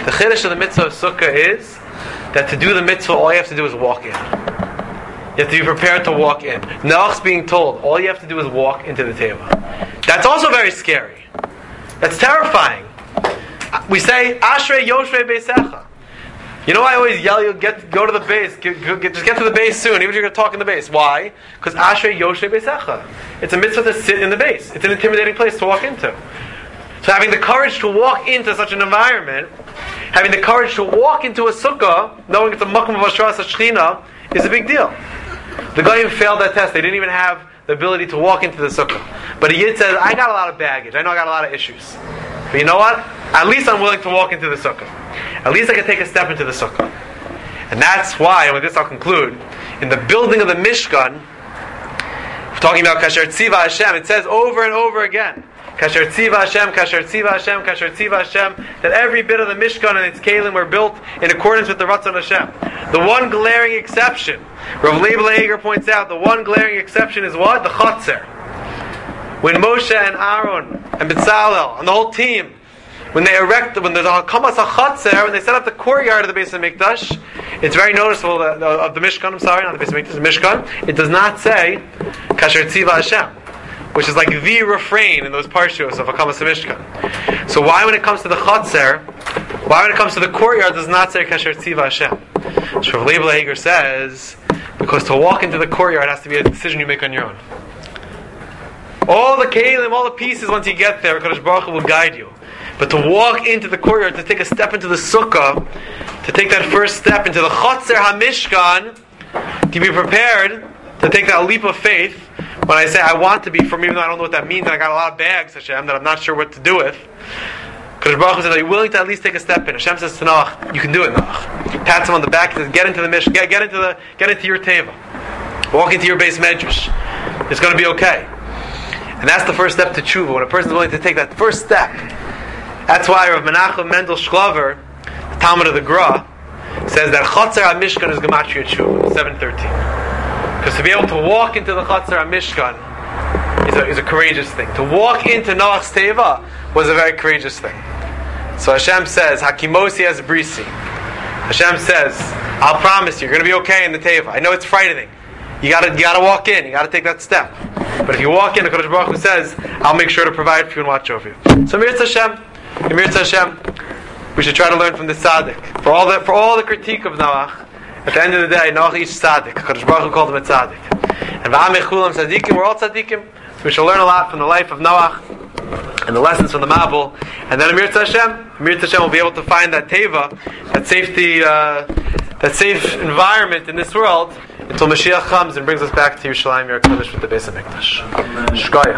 The chiddush of the mitzvah of sukkah is that to do the mitzvah, all you have to do is walk in. You have to be prepared to walk in. Noach's being told, all you have to do is walk into the teva. That's also very scary. That's terrifying. We say, Ashrei Yoshrei Beisecha. You know I always yell, you get go to the base, get, get, just get to the base soon, even if you're going to talk in the base. Why? Because Ashrei Yoshrei Beisecha. It's a mitzvah to sit in the base. It's an intimidating place to walk into. So having the courage to walk into such an environment, having the courage to walk into a sukkah, knowing it's a makom of Hashras HaShechina, is a big deal. The Goyim failed that test. They didn't even have the ability to walk into the sukkah. But a Yid says, I got a lot of baggage. I know I got a lot of issues. But you know what? At least I'm willing to walk into the sukkah. At least I can take a step into the sukkah. And that's why, and with this I'll conclude, in the building of the Mishkan, we're talking about Kasher Tziva Hashem, it says over and over again, Kasher Tziva Hashem, Kasher Tziva Hashem, Kasher Tziva Hashem, that every bit of the Mishkan and its Kalim were built in accordance with the Ratzon Hashem. The one glaring exception, Rav Leibel Eger points out, the one glaring exception is what? The Chotzer. When Moshe and Aaron and Bezalel and the whole team, when they erect, when there's a Hakamas HaChatzer, when they set up the courtyard of the Beis HaMikdash, it's very noticeable that, uh, of the Mishkan, I'm sorry, not the Beis HaMikdash, the Mishkan, it does not say Kasher Tziva Hashem, which is like the refrain in those parshios of Hakamas HaMishkan. So why when it comes to the Chatzer, why when it comes to the courtyard does not say Kasher Tziva Hashem? So Rav Leibel Eger says, because to walk into the courtyard has to be a decision you make on your own. All the kelim, all the pieces, once you get there, Kadosh Baruch Hu will guide you. But to walk into the courtyard, to take a step into the sukkah, to take that first step into the Chatzer HaMishkan, to be prepared to take that leap of faith. When I say I want to be from, even though I don't know what that means, and I got a lot of bags, Hashem, that I'm not sure what to do with, Kadosh Baruch Hu says, are you willing to at least take a step in? Hashem says to Noach, you can do it, Noach. Pats him on the back, he says, get into the mission, get, get into the, get into your teva. Walk into your base medrash. It's going to be okay. And that's the first step to tshuva, when a person is willing to take that first step. That's why Rav Menachem Mendel Shklaver, the Talmud of the Gra, says that Chatzer HaMishkan is Gematria Tshuva, seven thirteen. Because to be able to walk into the Chatzer HaMishkan is a, is a courageous thing. To walk into Noach's Teva was a very courageous thing. So Hashem says, Hakimosi as Brisi. Hashem says, I'll promise you, you're going to be okay in the Teva. I know it's frightening. You got to you got to walk in. You got to take that step. But if you walk in, the Kadosh Baruch Hu says, I'll make sure to provide for you and watch over you. So Mirz Hashem, Mirz Hashem, we should try to learn from the tzaddik. For all the for all the critique of Noach, at the end of the day, Noach is tzaddik. Kadosh Baruch Hu called him a tzaddik. And v'amei chulam tzaddikim, we're all tzaddikim. So we shall learn a lot from the life of Noach and the lessons from the Mabul. And then Mirz Hashem, Mirz Hashem will be able to find that teva, that safety, uh, that safe environment in this world, until Mashiach comes and brings us back to Yerushalayim, Yer HaKadosh, with the Beis HaMikdash. Shkaya.